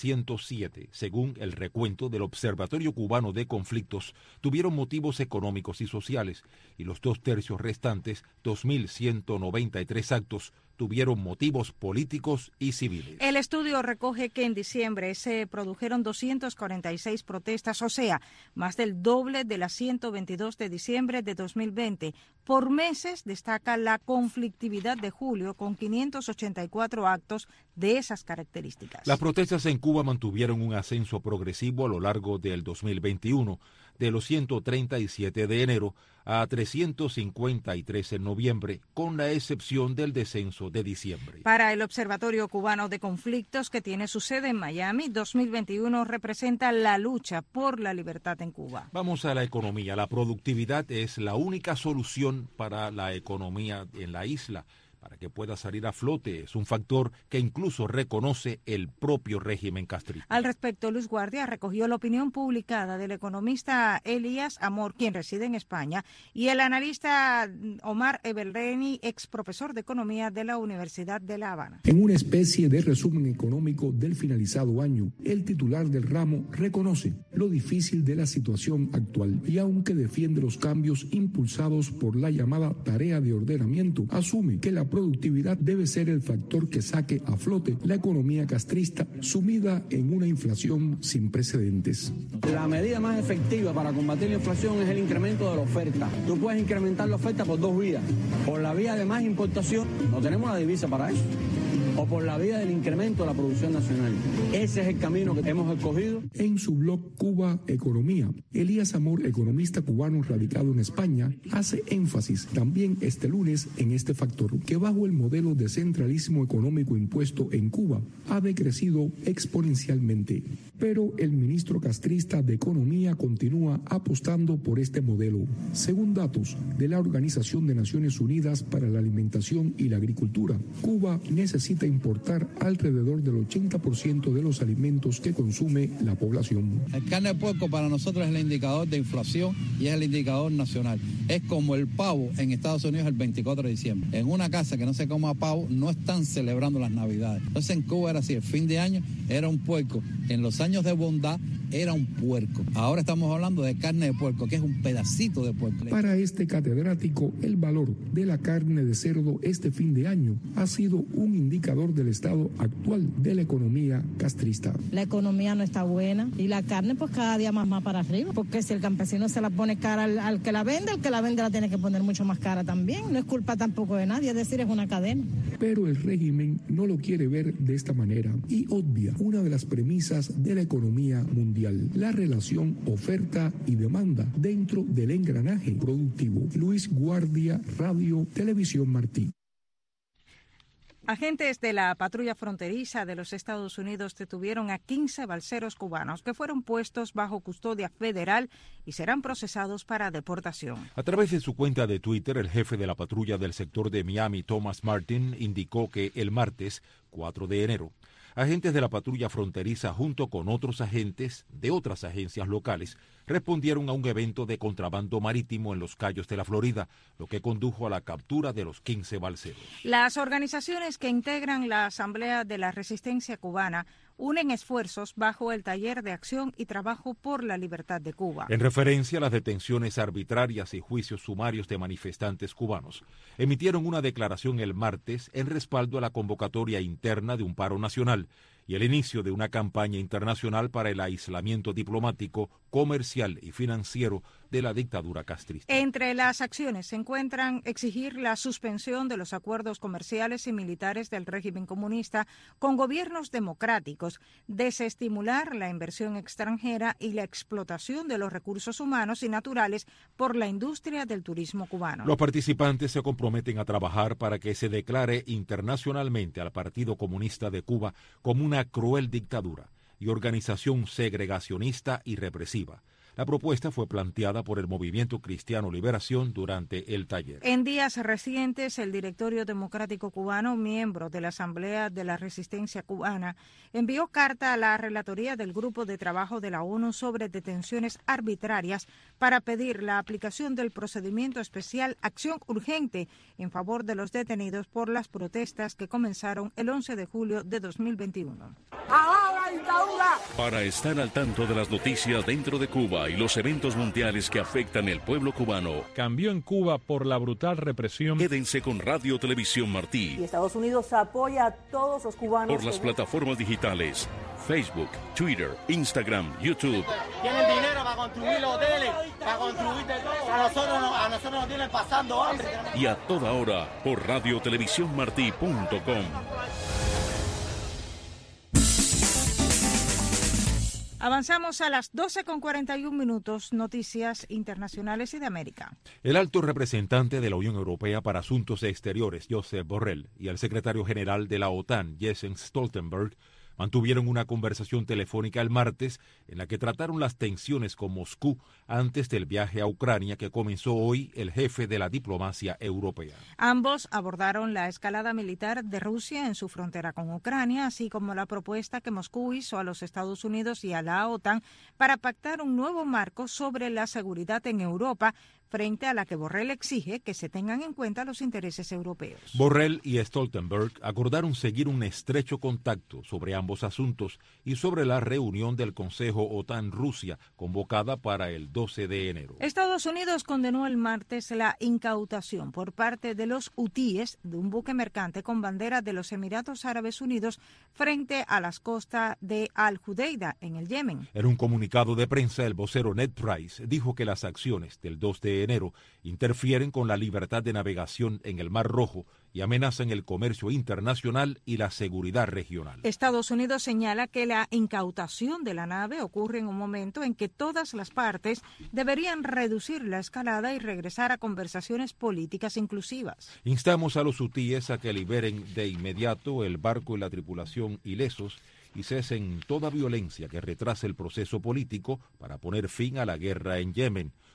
1.107, según el recuento del Observatorio Cubano de Conflictos, tuvieron motivos económicos y sociales, y los 2 tercios restantes, 2.193 actos, tuvieron motivos políticos y civiles. El estudio recoge que en diciembre se produjeron 246 protestas, o sea, más del doble de las 122 de diciembre de 2020. Por meses destaca la conflictividad de julio, con 584 actos de esas características. Las protestas en Cuba mantuvieron un ascenso progresivo a lo largo del 2021, de los 137 de enero a 353 en noviembre, con la excepción del descenso de diciembre. Para el Observatorio Cubano de Conflictos, que tiene su sede en Miami, 2021 representa la lucha por la libertad en Cuba. Vamos a la economía. La productividad es la única solución para la economía en la isla, para que pueda salir a flote. Es un factor que incluso reconoce el propio régimen castrista. Al respecto, Luz Guardia recogió la opinión publicada del economista Elías Amor, quien reside en España, y el analista Omar Eberreni, ex profesor de economía de la Universidad de La Habana. En una especie de resumen económico del finalizado año, el titular del ramo reconoce lo difícil de la situación actual y, aunque defiende los cambios impulsados por la llamada tarea de ordenamiento, asume que la productividad debe ser el factor que saque a flote la economía castrista, sumida en una inflación sin precedentes. La medida más efectiva para combatir la inflación es el incremento de la oferta. Tú puedes incrementar la oferta por 2 vías. Por la vía de más importación, no tenemos la divisa para eso, o por la vía del incremento de la producción nacional. Ese es el camino que hemos escogido. En su blog Cuba Economía, Elías Amor, economista cubano radicado en España, hace énfasis también este lunes en este factor, que bajo el modelo de centralismo económico impuesto en Cuba ha decrecido exponencialmente. Pero el ministro castrista de Economía continúa apostando por este modelo. Según datos de la Organización de Naciones Unidas para la Alimentación y la Agricultura, Cuba necesita necesita importar alrededor del 80% de los alimentos que consume la población. El carne de puerco para nosotros es el indicador de inflación y es el indicador nacional. Es como el pavo en Estados Unidos el 24 de diciembre. En una casa que no se coma pavo no están celebrando las Navidades. Entonces en Cuba era así, el fin de año era un puerco. En los años de bondad era un puerco. Ahora estamos hablando de carne de puerco, que es un pedacito de puerco. Para este catedrático, el valor de la carne de cerdo este fin de año ha sido un indicador del estado actual de la economía castrista. La economía no está buena y la carne pues cada día más para arriba, porque si el campesino se la pone cara al que la vende, el que la vende la tiene que poner mucho más cara también. No es culpa tampoco de nadie, es decir, es una cadena. Pero el régimen no lo quiere ver de esta manera y obvia una de las premisas de la economía mundial, la relación oferta y demanda dentro del engranaje productivo. Luis Guardia, Radio Televisión Martí. Agentes de la patrulla fronteriza de los Estados Unidos detuvieron a 15 balseros cubanos que fueron puestos bajo custodia federal y serán procesados para deportación. A través de su cuenta de Twitter, el jefe de la patrulla del sector de Miami, Thomas Martin, indicó que el martes 4 de enero, agentes de la patrulla fronteriza junto con otros agentes de otras agencias locales respondieron a un evento de contrabando marítimo en los Cayos de la Florida, lo que condujo a la captura de los 15 balseros. Las organizaciones que integran la Asamblea de la Resistencia Cubana unen esfuerzos bajo el Taller de Acción y Trabajo por la Libertad de Cuba. En referencia a las detenciones arbitrarias y juicios sumarios de manifestantes cubanos, emitieron una declaración el martes en respaldo a la convocatoria interna de un paro nacional y el inicio de una campaña internacional para el aislamiento diplomático, comercial y financiero de la dictadura castrista. Entre las acciones se encuentran exigir la suspensión de los acuerdos comerciales y militares del régimen comunista con gobiernos democráticos, desestimular la inversión extranjera y la explotación de los recursos humanos y naturales por la industria del turismo cubano. Los participantes se comprometen a trabajar para que se declare internacionalmente al Partido Comunista de Cuba como una cruel dictadura y organización segregacionista y represiva. La propuesta fue planteada por el Movimiento Cristiano Liberación durante el taller. En días recientes, el Directorio Democrático Cubano, miembro de la Asamblea de la Resistencia Cubana, envió carta a la relatoría del Grupo de Trabajo de la ONU sobre detenciones arbitrarias para pedir la aplicación del procedimiento especial Acción Urgente en favor de los detenidos por las protestas que comenzaron el 11 de julio de 2021. Para estar al tanto de las noticias dentro de Cuba y los eventos mundiales que afectan el pueblo cubano, cambió en Cuba por la brutal represión. Quédense con Radio Televisión Martí. Y Estados Unidos apoya a todos los cubanos. Por las plataformas digitales, Facebook, Twitter, Instagram, YouTube. Tienen dinero para construir los hoteles, para construir de todo. A nosotros nos tienen pasando hambre. Y a toda hora por radiotelevisiónmartí.com. Avanzamos a las 12:41, noticias internacionales y de América. El alto representante de la Unión Europea para Asuntos Exteriores, Josep Borrell, y el secretario general de la OTAN, Jens Stoltenberg, mantuvieron una conversación telefónica el martes en la que trataron las tensiones con Moscú antes del viaje a Ucrania que comenzó hoy el jefe de la diplomacia europea. Ambos abordaron la escalada militar de Rusia en su frontera con Ucrania, así como la propuesta que Moscú hizo a los Estados Unidos y a la OTAN para pactar un nuevo marco sobre la seguridad en Europa, frente a la que Borrell exige que se tengan en cuenta los intereses europeos. Borrell y Stoltenberg acordaron seguir un estrecho contacto sobre ambos asuntos y sobre la reunión del Consejo OTAN-Rusia convocada para el 12 de enero. Estados Unidos condenó el martes la incautación por parte de los hutíes de un buque mercante con bandera de los Emiratos Árabes Unidos frente a las costas de Al-Judeida, en el Yemen. En un comunicado de prensa, el vocero Ned Price dijo que las acciones del 2 de enero interfieren con la libertad de navegación en el Mar Rojo y amenazan el comercio internacional y la seguridad regional. Estados Unidos señala que la incautación de la nave ocurre en un momento en que todas las partes deberían reducir la escalada y regresar a conversaciones políticas inclusivas. Instamos a los hutíes a que liberen de inmediato el barco y la tripulación ilesos y cesen toda violencia que retrase el proceso político para poner fin a la guerra en Yemen,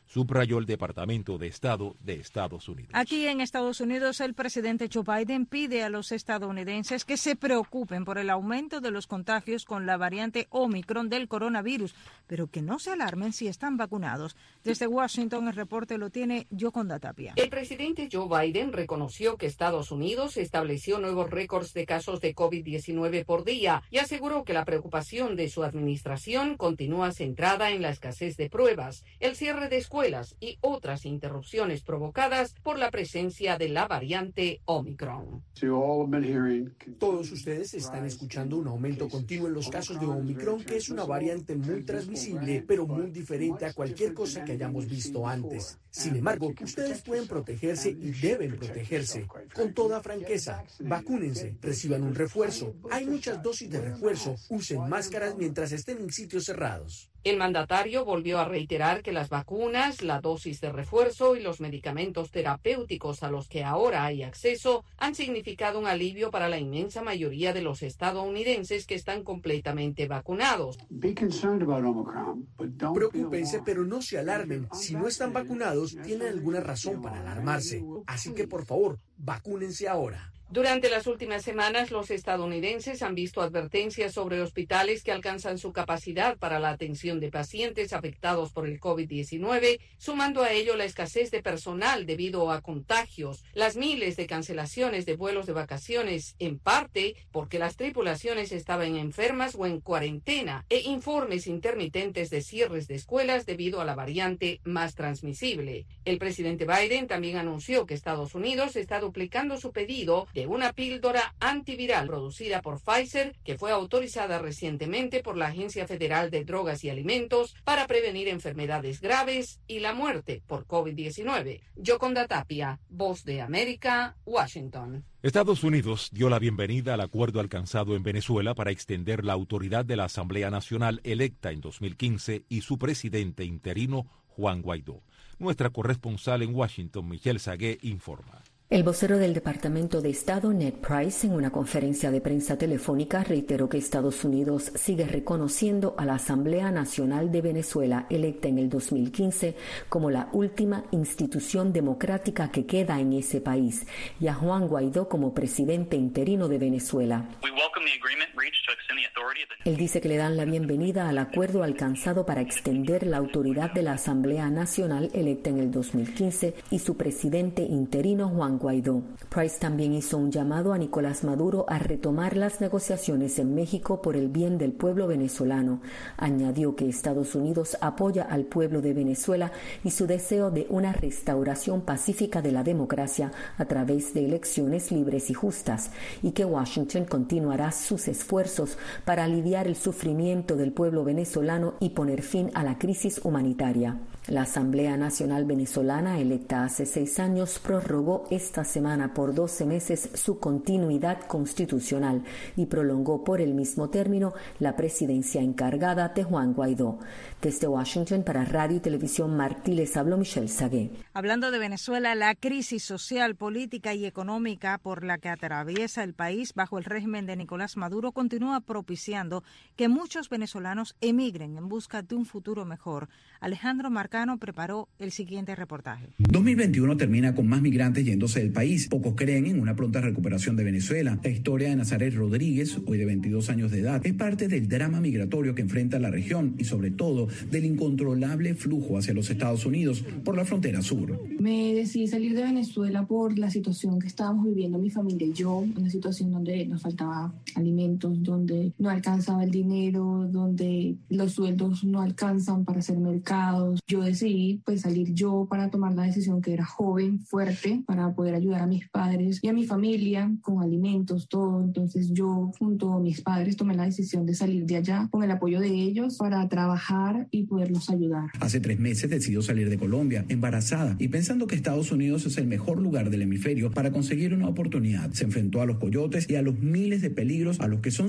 subrayó el Departamento de Estado de Estados Unidos. Aquí en Estados Unidos, el presidente Joe Biden pide a los estadounidenses que se preocupen por el aumento de los contagios con la variante Omicron del coronavirus, pero que no se alarmen si están vacunados. Desde Washington, el reporte lo tiene Yoconda Tapia. El presidente Joe Biden reconoció que Estados Unidos estableció nuevos récords de casos de COVID-19 por día y aseguró que la preocupación de su administración continúa centrada en la escasez de pruebas, el cierre de escuelas y otras interrupciones provocadas por la presencia de la variante Omicron. Todos ustedes están escuchando un aumento continuo en los casos de Omicron, que es una variante muy transmisible, pero muy diferente a cualquier cosa que hayamos visto antes. Sin embargo, ustedes pueden protegerse y deben protegerse. Con toda franqueza, vacúnense, reciban un refuerzo. Hay muchas dosis de refuerzo. Usen máscaras mientras estén en sitios cerrados. El mandatario volvió a reiterar que las vacunas, la dosis de refuerzo y los medicamentos terapéuticos a los que ahora hay acceso han significado un alivio para la inmensa mayoría de los estadounidenses que están completamente vacunados. Preocúpense, pero no se alarmen. Si no están vacunados, tienen alguna razón para alarmarse. Así que, por favor, vacúnense ahora. Durante las últimas semanas, los estadounidenses han visto advertencias sobre hospitales que alcanzan su capacidad para la atención de pacientes afectados por el COVID-19, sumando a ello la escasez de personal debido a contagios, las miles de cancelaciones de vuelos de vacaciones, en parte porque las tripulaciones estaban enfermas o en cuarentena, e informes intermitentes de cierres de escuelas debido a la variante más transmisible. El presidente Biden también anunció que Estados Unidos está duplicando su pedido de una píldora antiviral producida por Pfizer, que fue autorizada recientemente por la Agencia Federal de Drogas y Alimentos para prevenir enfermedades graves y la muerte por COVID-19. Yoconda Tapia, Voz de América, Washington. Estados Unidos dio la bienvenida al acuerdo alcanzado en Venezuela para extender la autoridad de la Asamblea Nacional electa en 2015 y su presidente interino, Juan Guaidó. Nuestra corresponsal en Washington, Michelle Sagué, informa. El vocero del Departamento de Estado, Ned Price, en una conferencia de prensa telefónica, reiteró que Estados Unidos sigue reconociendo a la Asamblea Nacional de Venezuela, electa en el 2015, como la última institución democrática que queda en ese país, y a Juan Guaidó como presidente interino de Venezuela. Él dice que le dan la bienvenida al acuerdo alcanzado para extender la autoridad de la Asamblea Nacional electa en el 2015 y su presidente interino, Juan Guaidó. Price también hizo un llamado a Nicolás Maduro a retomar las negociaciones en México por el bien del pueblo venezolano. Añadió que Estados Unidos apoya al pueblo de Venezuela y su deseo de una restauración pacífica de la democracia a través de elecciones libres y justas, y que Washington continuará sus esfuerzos para aliviar el sufrimiento del pueblo venezolano y poner fin a la crisis humanitaria. La Asamblea Nacional Venezolana, electa hace 6 años, prorrogó esta semana por 12 meses su continuidad constitucional y prolongó por el mismo término la presidencia encargada de Juan Guaidó. Desde Washington, para Radio y Televisión Martí, les habló Michelle Sagué. Hablando de Venezuela, la crisis social, política y económica por la que atraviesa el país bajo el régimen de Nicolás Maduro continúa propiciando que muchos venezolanos emigren en busca de un futuro mejor. Alejandro Marcano preparó el siguiente reportaje. 2021 termina con más migrantes yéndose del país. Pocos creen en una pronta recuperación de Venezuela. La historia de Nazaret Rodríguez, hoy de 22 años de edad, es parte del drama migratorio que enfrenta la región y sobre todo del incontrolable flujo hacia los Estados Unidos por la frontera sur. Me decidí salir de Venezuela por la situación que estábamos viviendo mi familia y yo, una situación donde nos faltaba alimentos, donde no alcanzaba el dinero, donde los sueldos no alcanzan para hacer mercados. Yo decidí salir yo para tomar la decisión, que era joven, fuerte, para poder ayudar a mis padres y a mi familia con alimentos, todo. Entonces yo junto a mis padres tomé la decisión de salir de allá con el apoyo de ellos para trabajar y poderlos ayudar. Hace 3 meses decidió salir de Colombia, embarazada, y pensando que Estados Unidos es el mejor lugar del hemisferio para conseguir una oportunidad. Se enfrentó a los coyotes y a los miles de peligros a los que son sometidos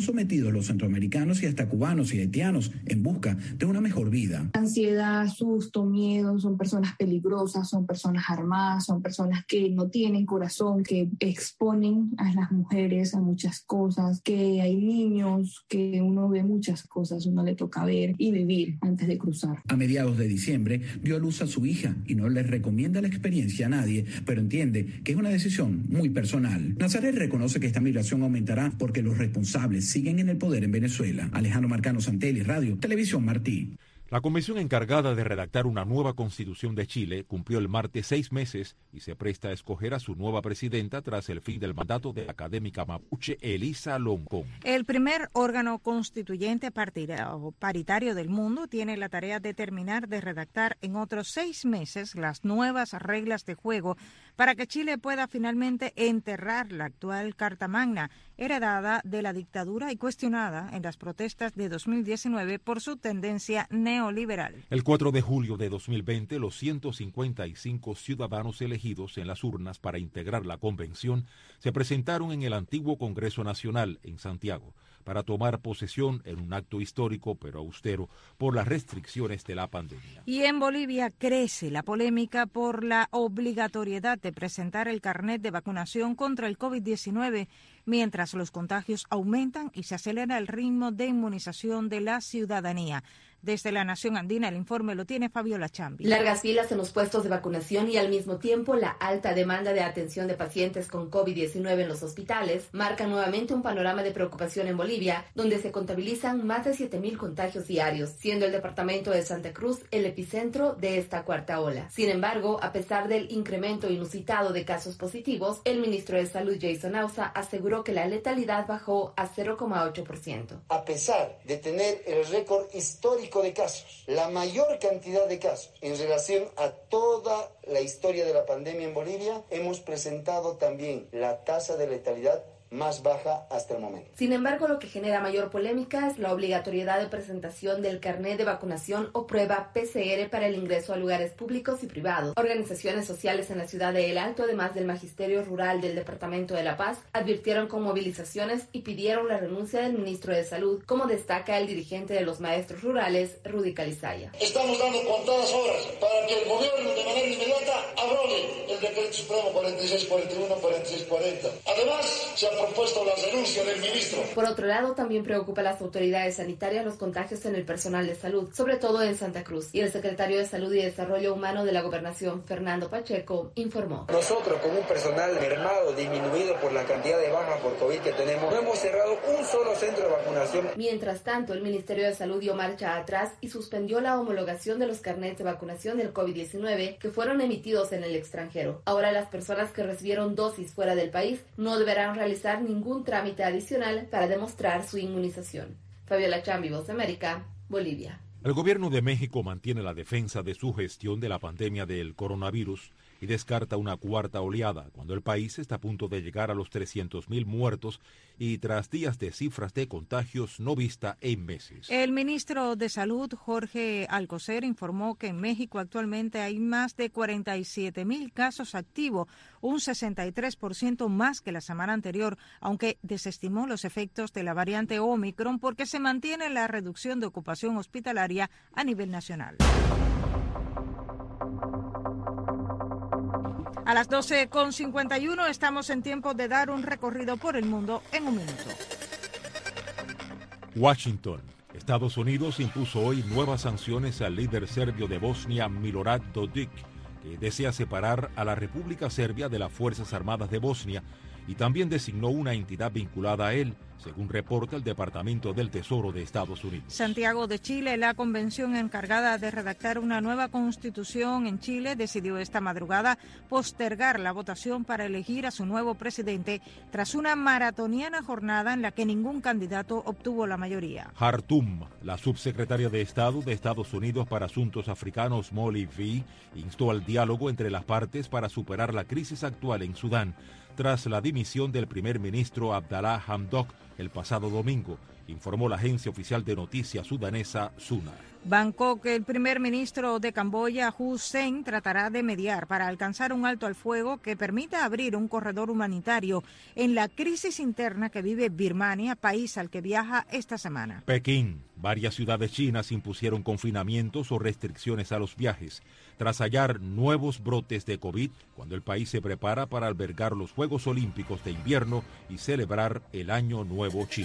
muchos de los centroamericanos y hasta cubanos y haitianos en busca de una mejor vida. Ansiedad, susto, miedo, son personas peligrosas, son personas armadas, son personas que no tienen corazón, que exponen a las mujeres a muchas cosas, que hay niños, que uno ve muchas cosas, uno le toca ver y vivir antes de cruzar. A mediados de diciembre dio a luz a su hija y no le recomienda la experiencia a nadie, pero entiende que es una decisión muy personal. Nazaret reconoce que esta migración aumentará porque los responsables siguen en el poder en Venezuela. Alejandro Marcano Santelli, Radio Televisión Martí. La comisión encargada de redactar una nueva constitución de Chile cumplió el martes 6 meses y se presta a escoger a su nueva presidenta tras el fin del mandato de la académica mapuche Elisa Loncón. El primer órgano constituyente paritario del mundo tiene la tarea de terminar de redactar en otros 6 meses las nuevas reglas de juego para que Chile pueda finalmente enterrar la actual Carta Magna, heredada de la dictadura y cuestionada en las protestas de 2019 por su tendencia neoliberal. El 4 de julio de 2020, los 155 ciudadanos elegidos en las urnas para integrar la convención se presentaron en el antiguo Congreso Nacional en Santiago para tomar posesión en un acto histórico pero austero por las restricciones de la pandemia. Y en Bolivia crece la polémica por la obligatoriedad de presentar el carnet de vacunación contra el COVID-19, mientras los contagios aumentan y se acelera el ritmo de inmunización de la ciudadanía. Desde la Nación Andina, el informe lo tiene Fabiola Chambi. Largas filas en los puestos de vacunación y al mismo tiempo la alta demanda de atención de pacientes con COVID-19 en los hospitales marca nuevamente un panorama de preocupación en Bolivia, donde se contabilizan más de 7.000 contagios diarios, siendo el departamento de Santa Cruz el epicentro de esta cuarta ola. Sin embargo, a pesar del incremento inusitado de casos positivos, el ministro de Salud, Jason Ausa, aseguró que la letalidad bajó a 0,8%. A pesar de tener el récord histórico de casos, la mayor cantidad de casos en relación a toda la historia de la pandemia en Bolivia, hemos presentado también la tasa de letalidad más baja hasta el momento. Sin embargo, lo que genera mayor polémica es la obligatoriedad de presentación del carnet de vacunación o prueba PCR para el ingreso a lugares públicos y privados. Organizaciones sociales en la ciudad de El Alto, además del Magisterio Rural del Departamento de La Paz, advirtieron con movilizaciones y pidieron la renuncia del ministro de Salud, como destaca el dirigente de los maestros rurales, Rudy Calizaya. Estamos dando contadas horas para que el gobierno de manera inmediata abrogue el decreto supremo 4641, 4640. Además, se ha propuesto la renuncia del ministro. Por otro lado, también preocupa a las autoridades sanitarias los contagios en el personal de salud, sobre todo en Santa Cruz. Y el secretario de Salud y Desarrollo Humano de la Gobernación, Fernando Pacheco, informó. Nosotros, con un personal mermado, disminuido por la cantidad de bajas por COVID que tenemos, no hemos cerrado un solo centro de vacunación. Mientras tanto, el Ministerio de Salud dio marcha atrás y suspendió la homologación de los carnets de vacunación del COVID-19 que fueron emitidos en el extranjero. Ahora las personas que recibieron dosis fuera del país no deberán realizar ningún trámite adicional para demostrar su inmunización. Fabiola Chambi, Voz de América, Bolivia. El gobierno de México mantiene la defensa de su gestión de la pandemia del coronavirus y descarta una cuarta oleada cuando el país está a punto de llegar a los 300.000 muertos y tras días de cifras de contagios no vista en meses. El ministro de Salud, Jorge Alcocer, informó que en México actualmente hay más de 47.000 casos activos, un 63% más que la semana anterior, aunque desestimó los efectos de la variante Omicron porque se mantiene la reducción de ocupación hospitalaria a nivel nacional. A las 12:51 estamos en tiempo de dar un recorrido por el mundo en un minuto. Washington. Estados Unidos impuso hoy nuevas sanciones al líder serbio de Bosnia, Milorad Dodik, que desea separar a la República Serbia de las Fuerzas Armadas de Bosnia y también designó una entidad vinculada a él, según reporta el Departamento del Tesoro de Estados Unidos. Santiago de Chile, la convención encargada de redactar una nueva constitución en Chile, decidió esta madrugada postergar la votación para elegir a su nuevo presidente tras una maratoniana jornada en la que ningún candidato obtuvo la mayoría. Jartum, la subsecretaria de Estado de Estados Unidos para Asuntos Africanos, Molly V., instó al diálogo entre las partes para superar la crisis actual en Sudán, tras la dimisión del primer ministro Abdallah Hamdok el pasado domingo informó la agencia oficial de noticias sudanesa SUNA. Bangkok, el primer ministro de Camboya, Hun Sen, tratará de mediar para alcanzar un alto al fuego que permita abrir un corredor humanitario en la crisis interna que vive Birmania, país al que viaja esta semana. Pekín. Varias ciudades chinas impusieron confinamientos o restricciones a los viajes, tras hallar nuevos brotes de COVID, cuando el país se prepara para albergar los Juegos Olímpicos de invierno y celebrar el Año Nuevo Chino.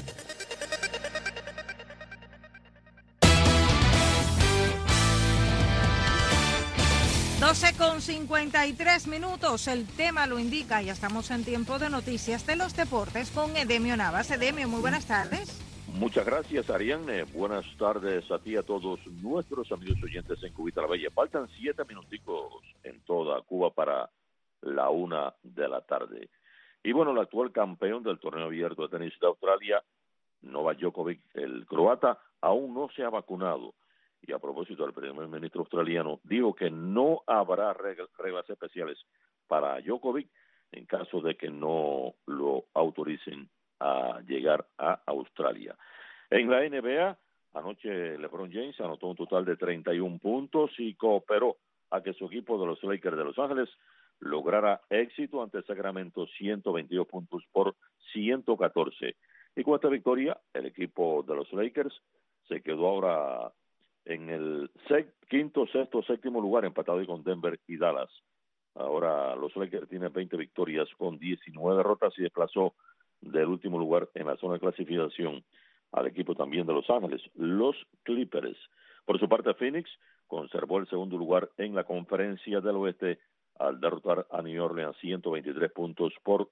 Con 53 minutos, el tema lo indica, ya estamos en tiempo de noticias de los deportes con Edemio Navas. Edemio, muy buenas tardes. Muchas gracias, Ariane. Buenas tardes a ti y a todos nuestros amigos oyentes en Cubita la Bella. Faltan 7 minuticos en toda Cuba para la 1 de la tarde. Y bueno, el actual campeón del torneo abierto de tenis de Australia, Novak Djokovic, el croata, aún no se ha vacunado. Y a propósito, el primer ministro australiano dijo que no habrá reglas especiales para Djokovic en caso de que no lo autoricen a llegar a Australia. En la NBA, anoche LeBron James anotó un total de 31 puntos y cooperó a que su equipo de los Lakers de Los Ángeles lograra éxito ante Sacramento, 122 puntos por 114. Y con esta victoria, el equipo de los Lakers se quedó ahora en el quinto, sexto, séptimo lugar, empatado con Denver y Dallas. Ahora los Lakers tienen 20 victorias con 19 derrotas y desplazó del último lugar en la zona de clasificación al equipo también de Los Ángeles, los Clippers. Por su parte, Phoenix conservó el segundo lugar en la Conferencia del Oeste al derrotar a New Orleans 123 puntos por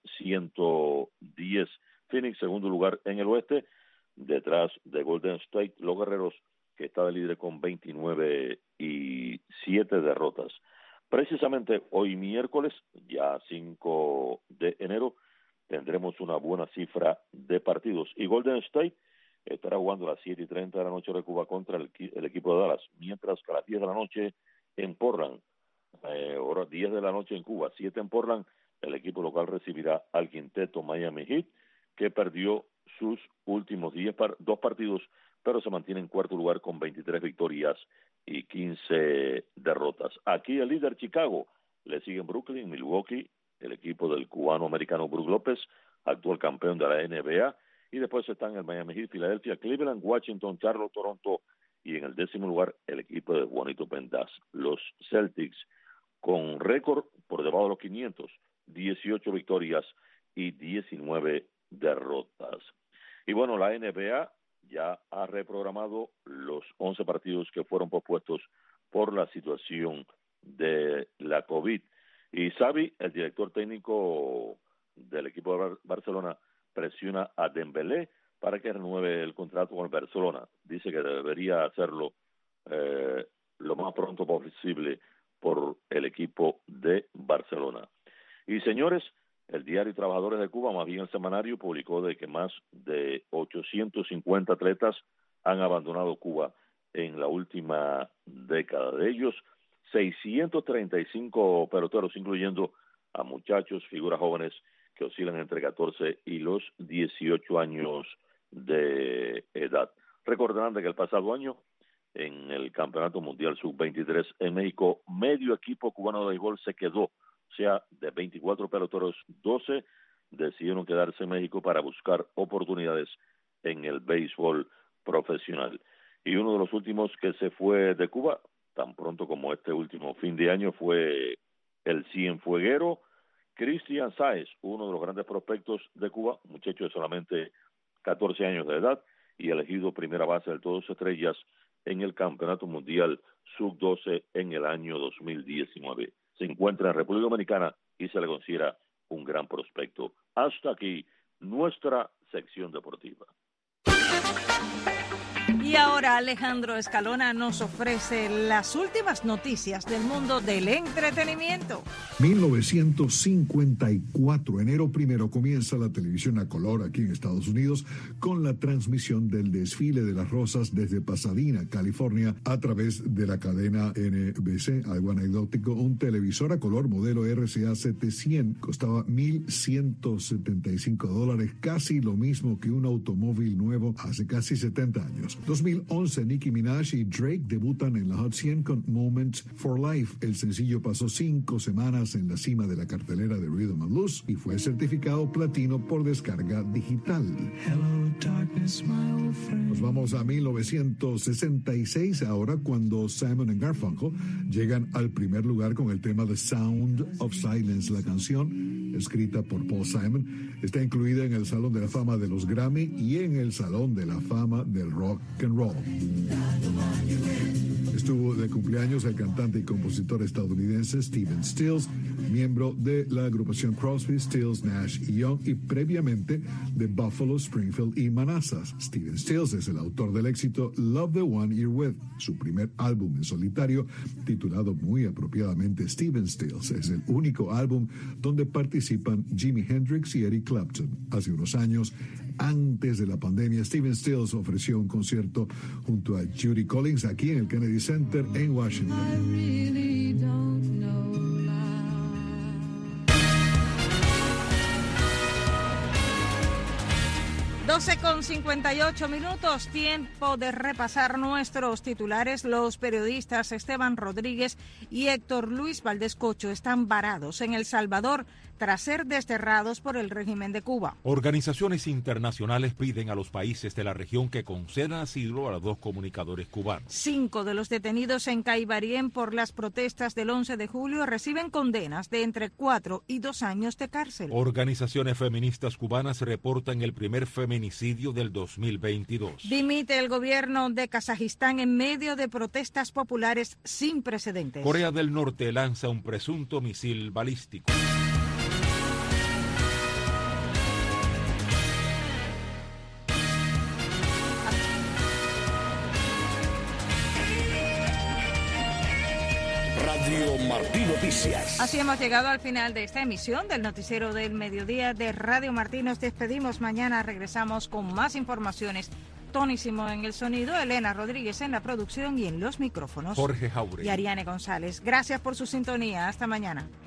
110. Phoenix, segundo lugar en el Oeste, detrás de Golden State, los Guerreros, que está de líder con 29 y 7 derrotas. Precisamente hoy miércoles, ya 5 de enero, tendremos una buena cifra de partidos. Y Golden State estará jugando a las 7:30 de la noche de Cuba contra el equipo de Dallas, mientras que a las 10 de la noche en Portland, hora 10 de la noche en Cuba, 7 en Portland, el equipo local recibirá al quinteto Miami Heat, que perdió sus últimos 2 partidos, pero se mantiene en cuarto lugar con 23 victorias y 15 derrotas. Aquí el líder Chicago, le siguen Brooklyn, Milwaukee, el equipo del cubano-americano Brook López, actual campeón de la NBA, y después están el Miami Heat, Filadelfia, Cleveland, Washington, Charlotte, Toronto, y en el 10º lugar el equipo de Juanito Pendas, los Celtics, con récord por debajo de los 500, 18 victorias y 19 derrotas. Y bueno, la NBA ya ha reprogramado los 11 partidos que fueron pospuestos por la situación de la COVID. Y Xavi, el director técnico del equipo de Barcelona, presiona a Dembélé para que renueve el contrato con el Barcelona. Dice que debería hacerlo lo más pronto posible por el equipo de Barcelona. Y señores, el diario Trabajadores de Cuba, más bien el semanario, publicó de que más de 850 atletas han abandonado Cuba en la última década. De ellos, 635 peloteros, incluyendo a muchachos, figuras jóvenes que oscilan entre 14 y los 18 años de edad. Recordarán de que el pasado año, en el Campeonato Mundial Sub-23 en México, medio equipo cubano de béisbol se quedó. O sea, de 24 peloteros, 12 decidieron quedarse en México para buscar oportunidades en el béisbol profesional. Y uno de los últimos que se fue de Cuba, tan pronto como este último fin de año, fue el cienfueguero Cristian Sáez, uno de los grandes prospectos de Cuba, muchacho de solamente 14 años de edad y elegido primera base del Todos Estrellas en el Campeonato Mundial Sub-12 en el año 2019. Se encuentra en República Dominicana y se le considera un gran prospecto. Hasta aquí nuestra sección deportiva. Y ahora Alejandro Escalona nos ofrece las últimas noticias del mundo del entretenimiento. 1954, enero 1, comienza la televisión a color aquí en Estados Unidos con la transmisión del desfile de las rosas desde Pasadena, California, a través de la cadena NBC. Algo anecdótico, un televisor a color modelo RCA 700 costaba $1,175, casi lo mismo que un automóvil nuevo hace casi 70 años. 2011, Nicki Minaj y Drake debutan en la Hot 100 con Moments for Life. El sencillo pasó 5 semanas en la cima de la cartelera de Rhythm and Blues y fue certificado platino por descarga digital. Nos vamos a 1966, ahora cuando Simon & Garfunkel llegan al primer lugar con el tema The Sound of Silence. La canción, escrita por Paul Simon, está incluida en el Salón de la Fama de los Grammy y en el Salón de la Fama del Rock and Roll. Estuvo de cumpleaños el cantante y compositor estadounidense Stephen Stills, miembro de la agrupación Crosby, Stills, Nash y Young y previamente de Buffalo, Springfield y Manassas. Stephen Stills es el autor del éxito Love the One You're With, su primer álbum en solitario, titulado muy apropiadamente Stephen Stills. Es el único álbum donde participan Jimi Hendrix y Eric Clapton. Hace unos años, antes de la pandemia, Stephen Stills ofreció un concierto junto a Judy Collins aquí en el Kennedy Center en Washington. 12:58, tiempo de repasar nuestros titulares. Los periodistas Esteban Rodríguez y Héctor Luis Valdés Cocho están varados en El Salvador tras ser desterrados por el régimen de Cuba. Organizaciones internacionales piden a los países de la región que concedan asilo a los 2 comunicadores cubanos. 5 de los detenidos en Caibarien por las protestas del 11 de julio reciben condenas de entre 4 y 2 años de cárcel. Organizaciones feministas cubanas reportan el primer feminicidio del 2022. Dimite el gobierno de Kazajistán en medio de protestas populares sin precedentes. Corea del Norte lanza un presunto misil balístico. Radio Martí Noticias. Así hemos llegado al final de esta emisión del Noticiero del Mediodía de Radio Martí. Nos despedimos. Mañana regresamos con más informaciones. Tony Simón en el sonido, Elena Rodríguez en la producción y en los micrófonos. Jorge Jaure y Ariane González. Gracias por su sintonía. Hasta mañana.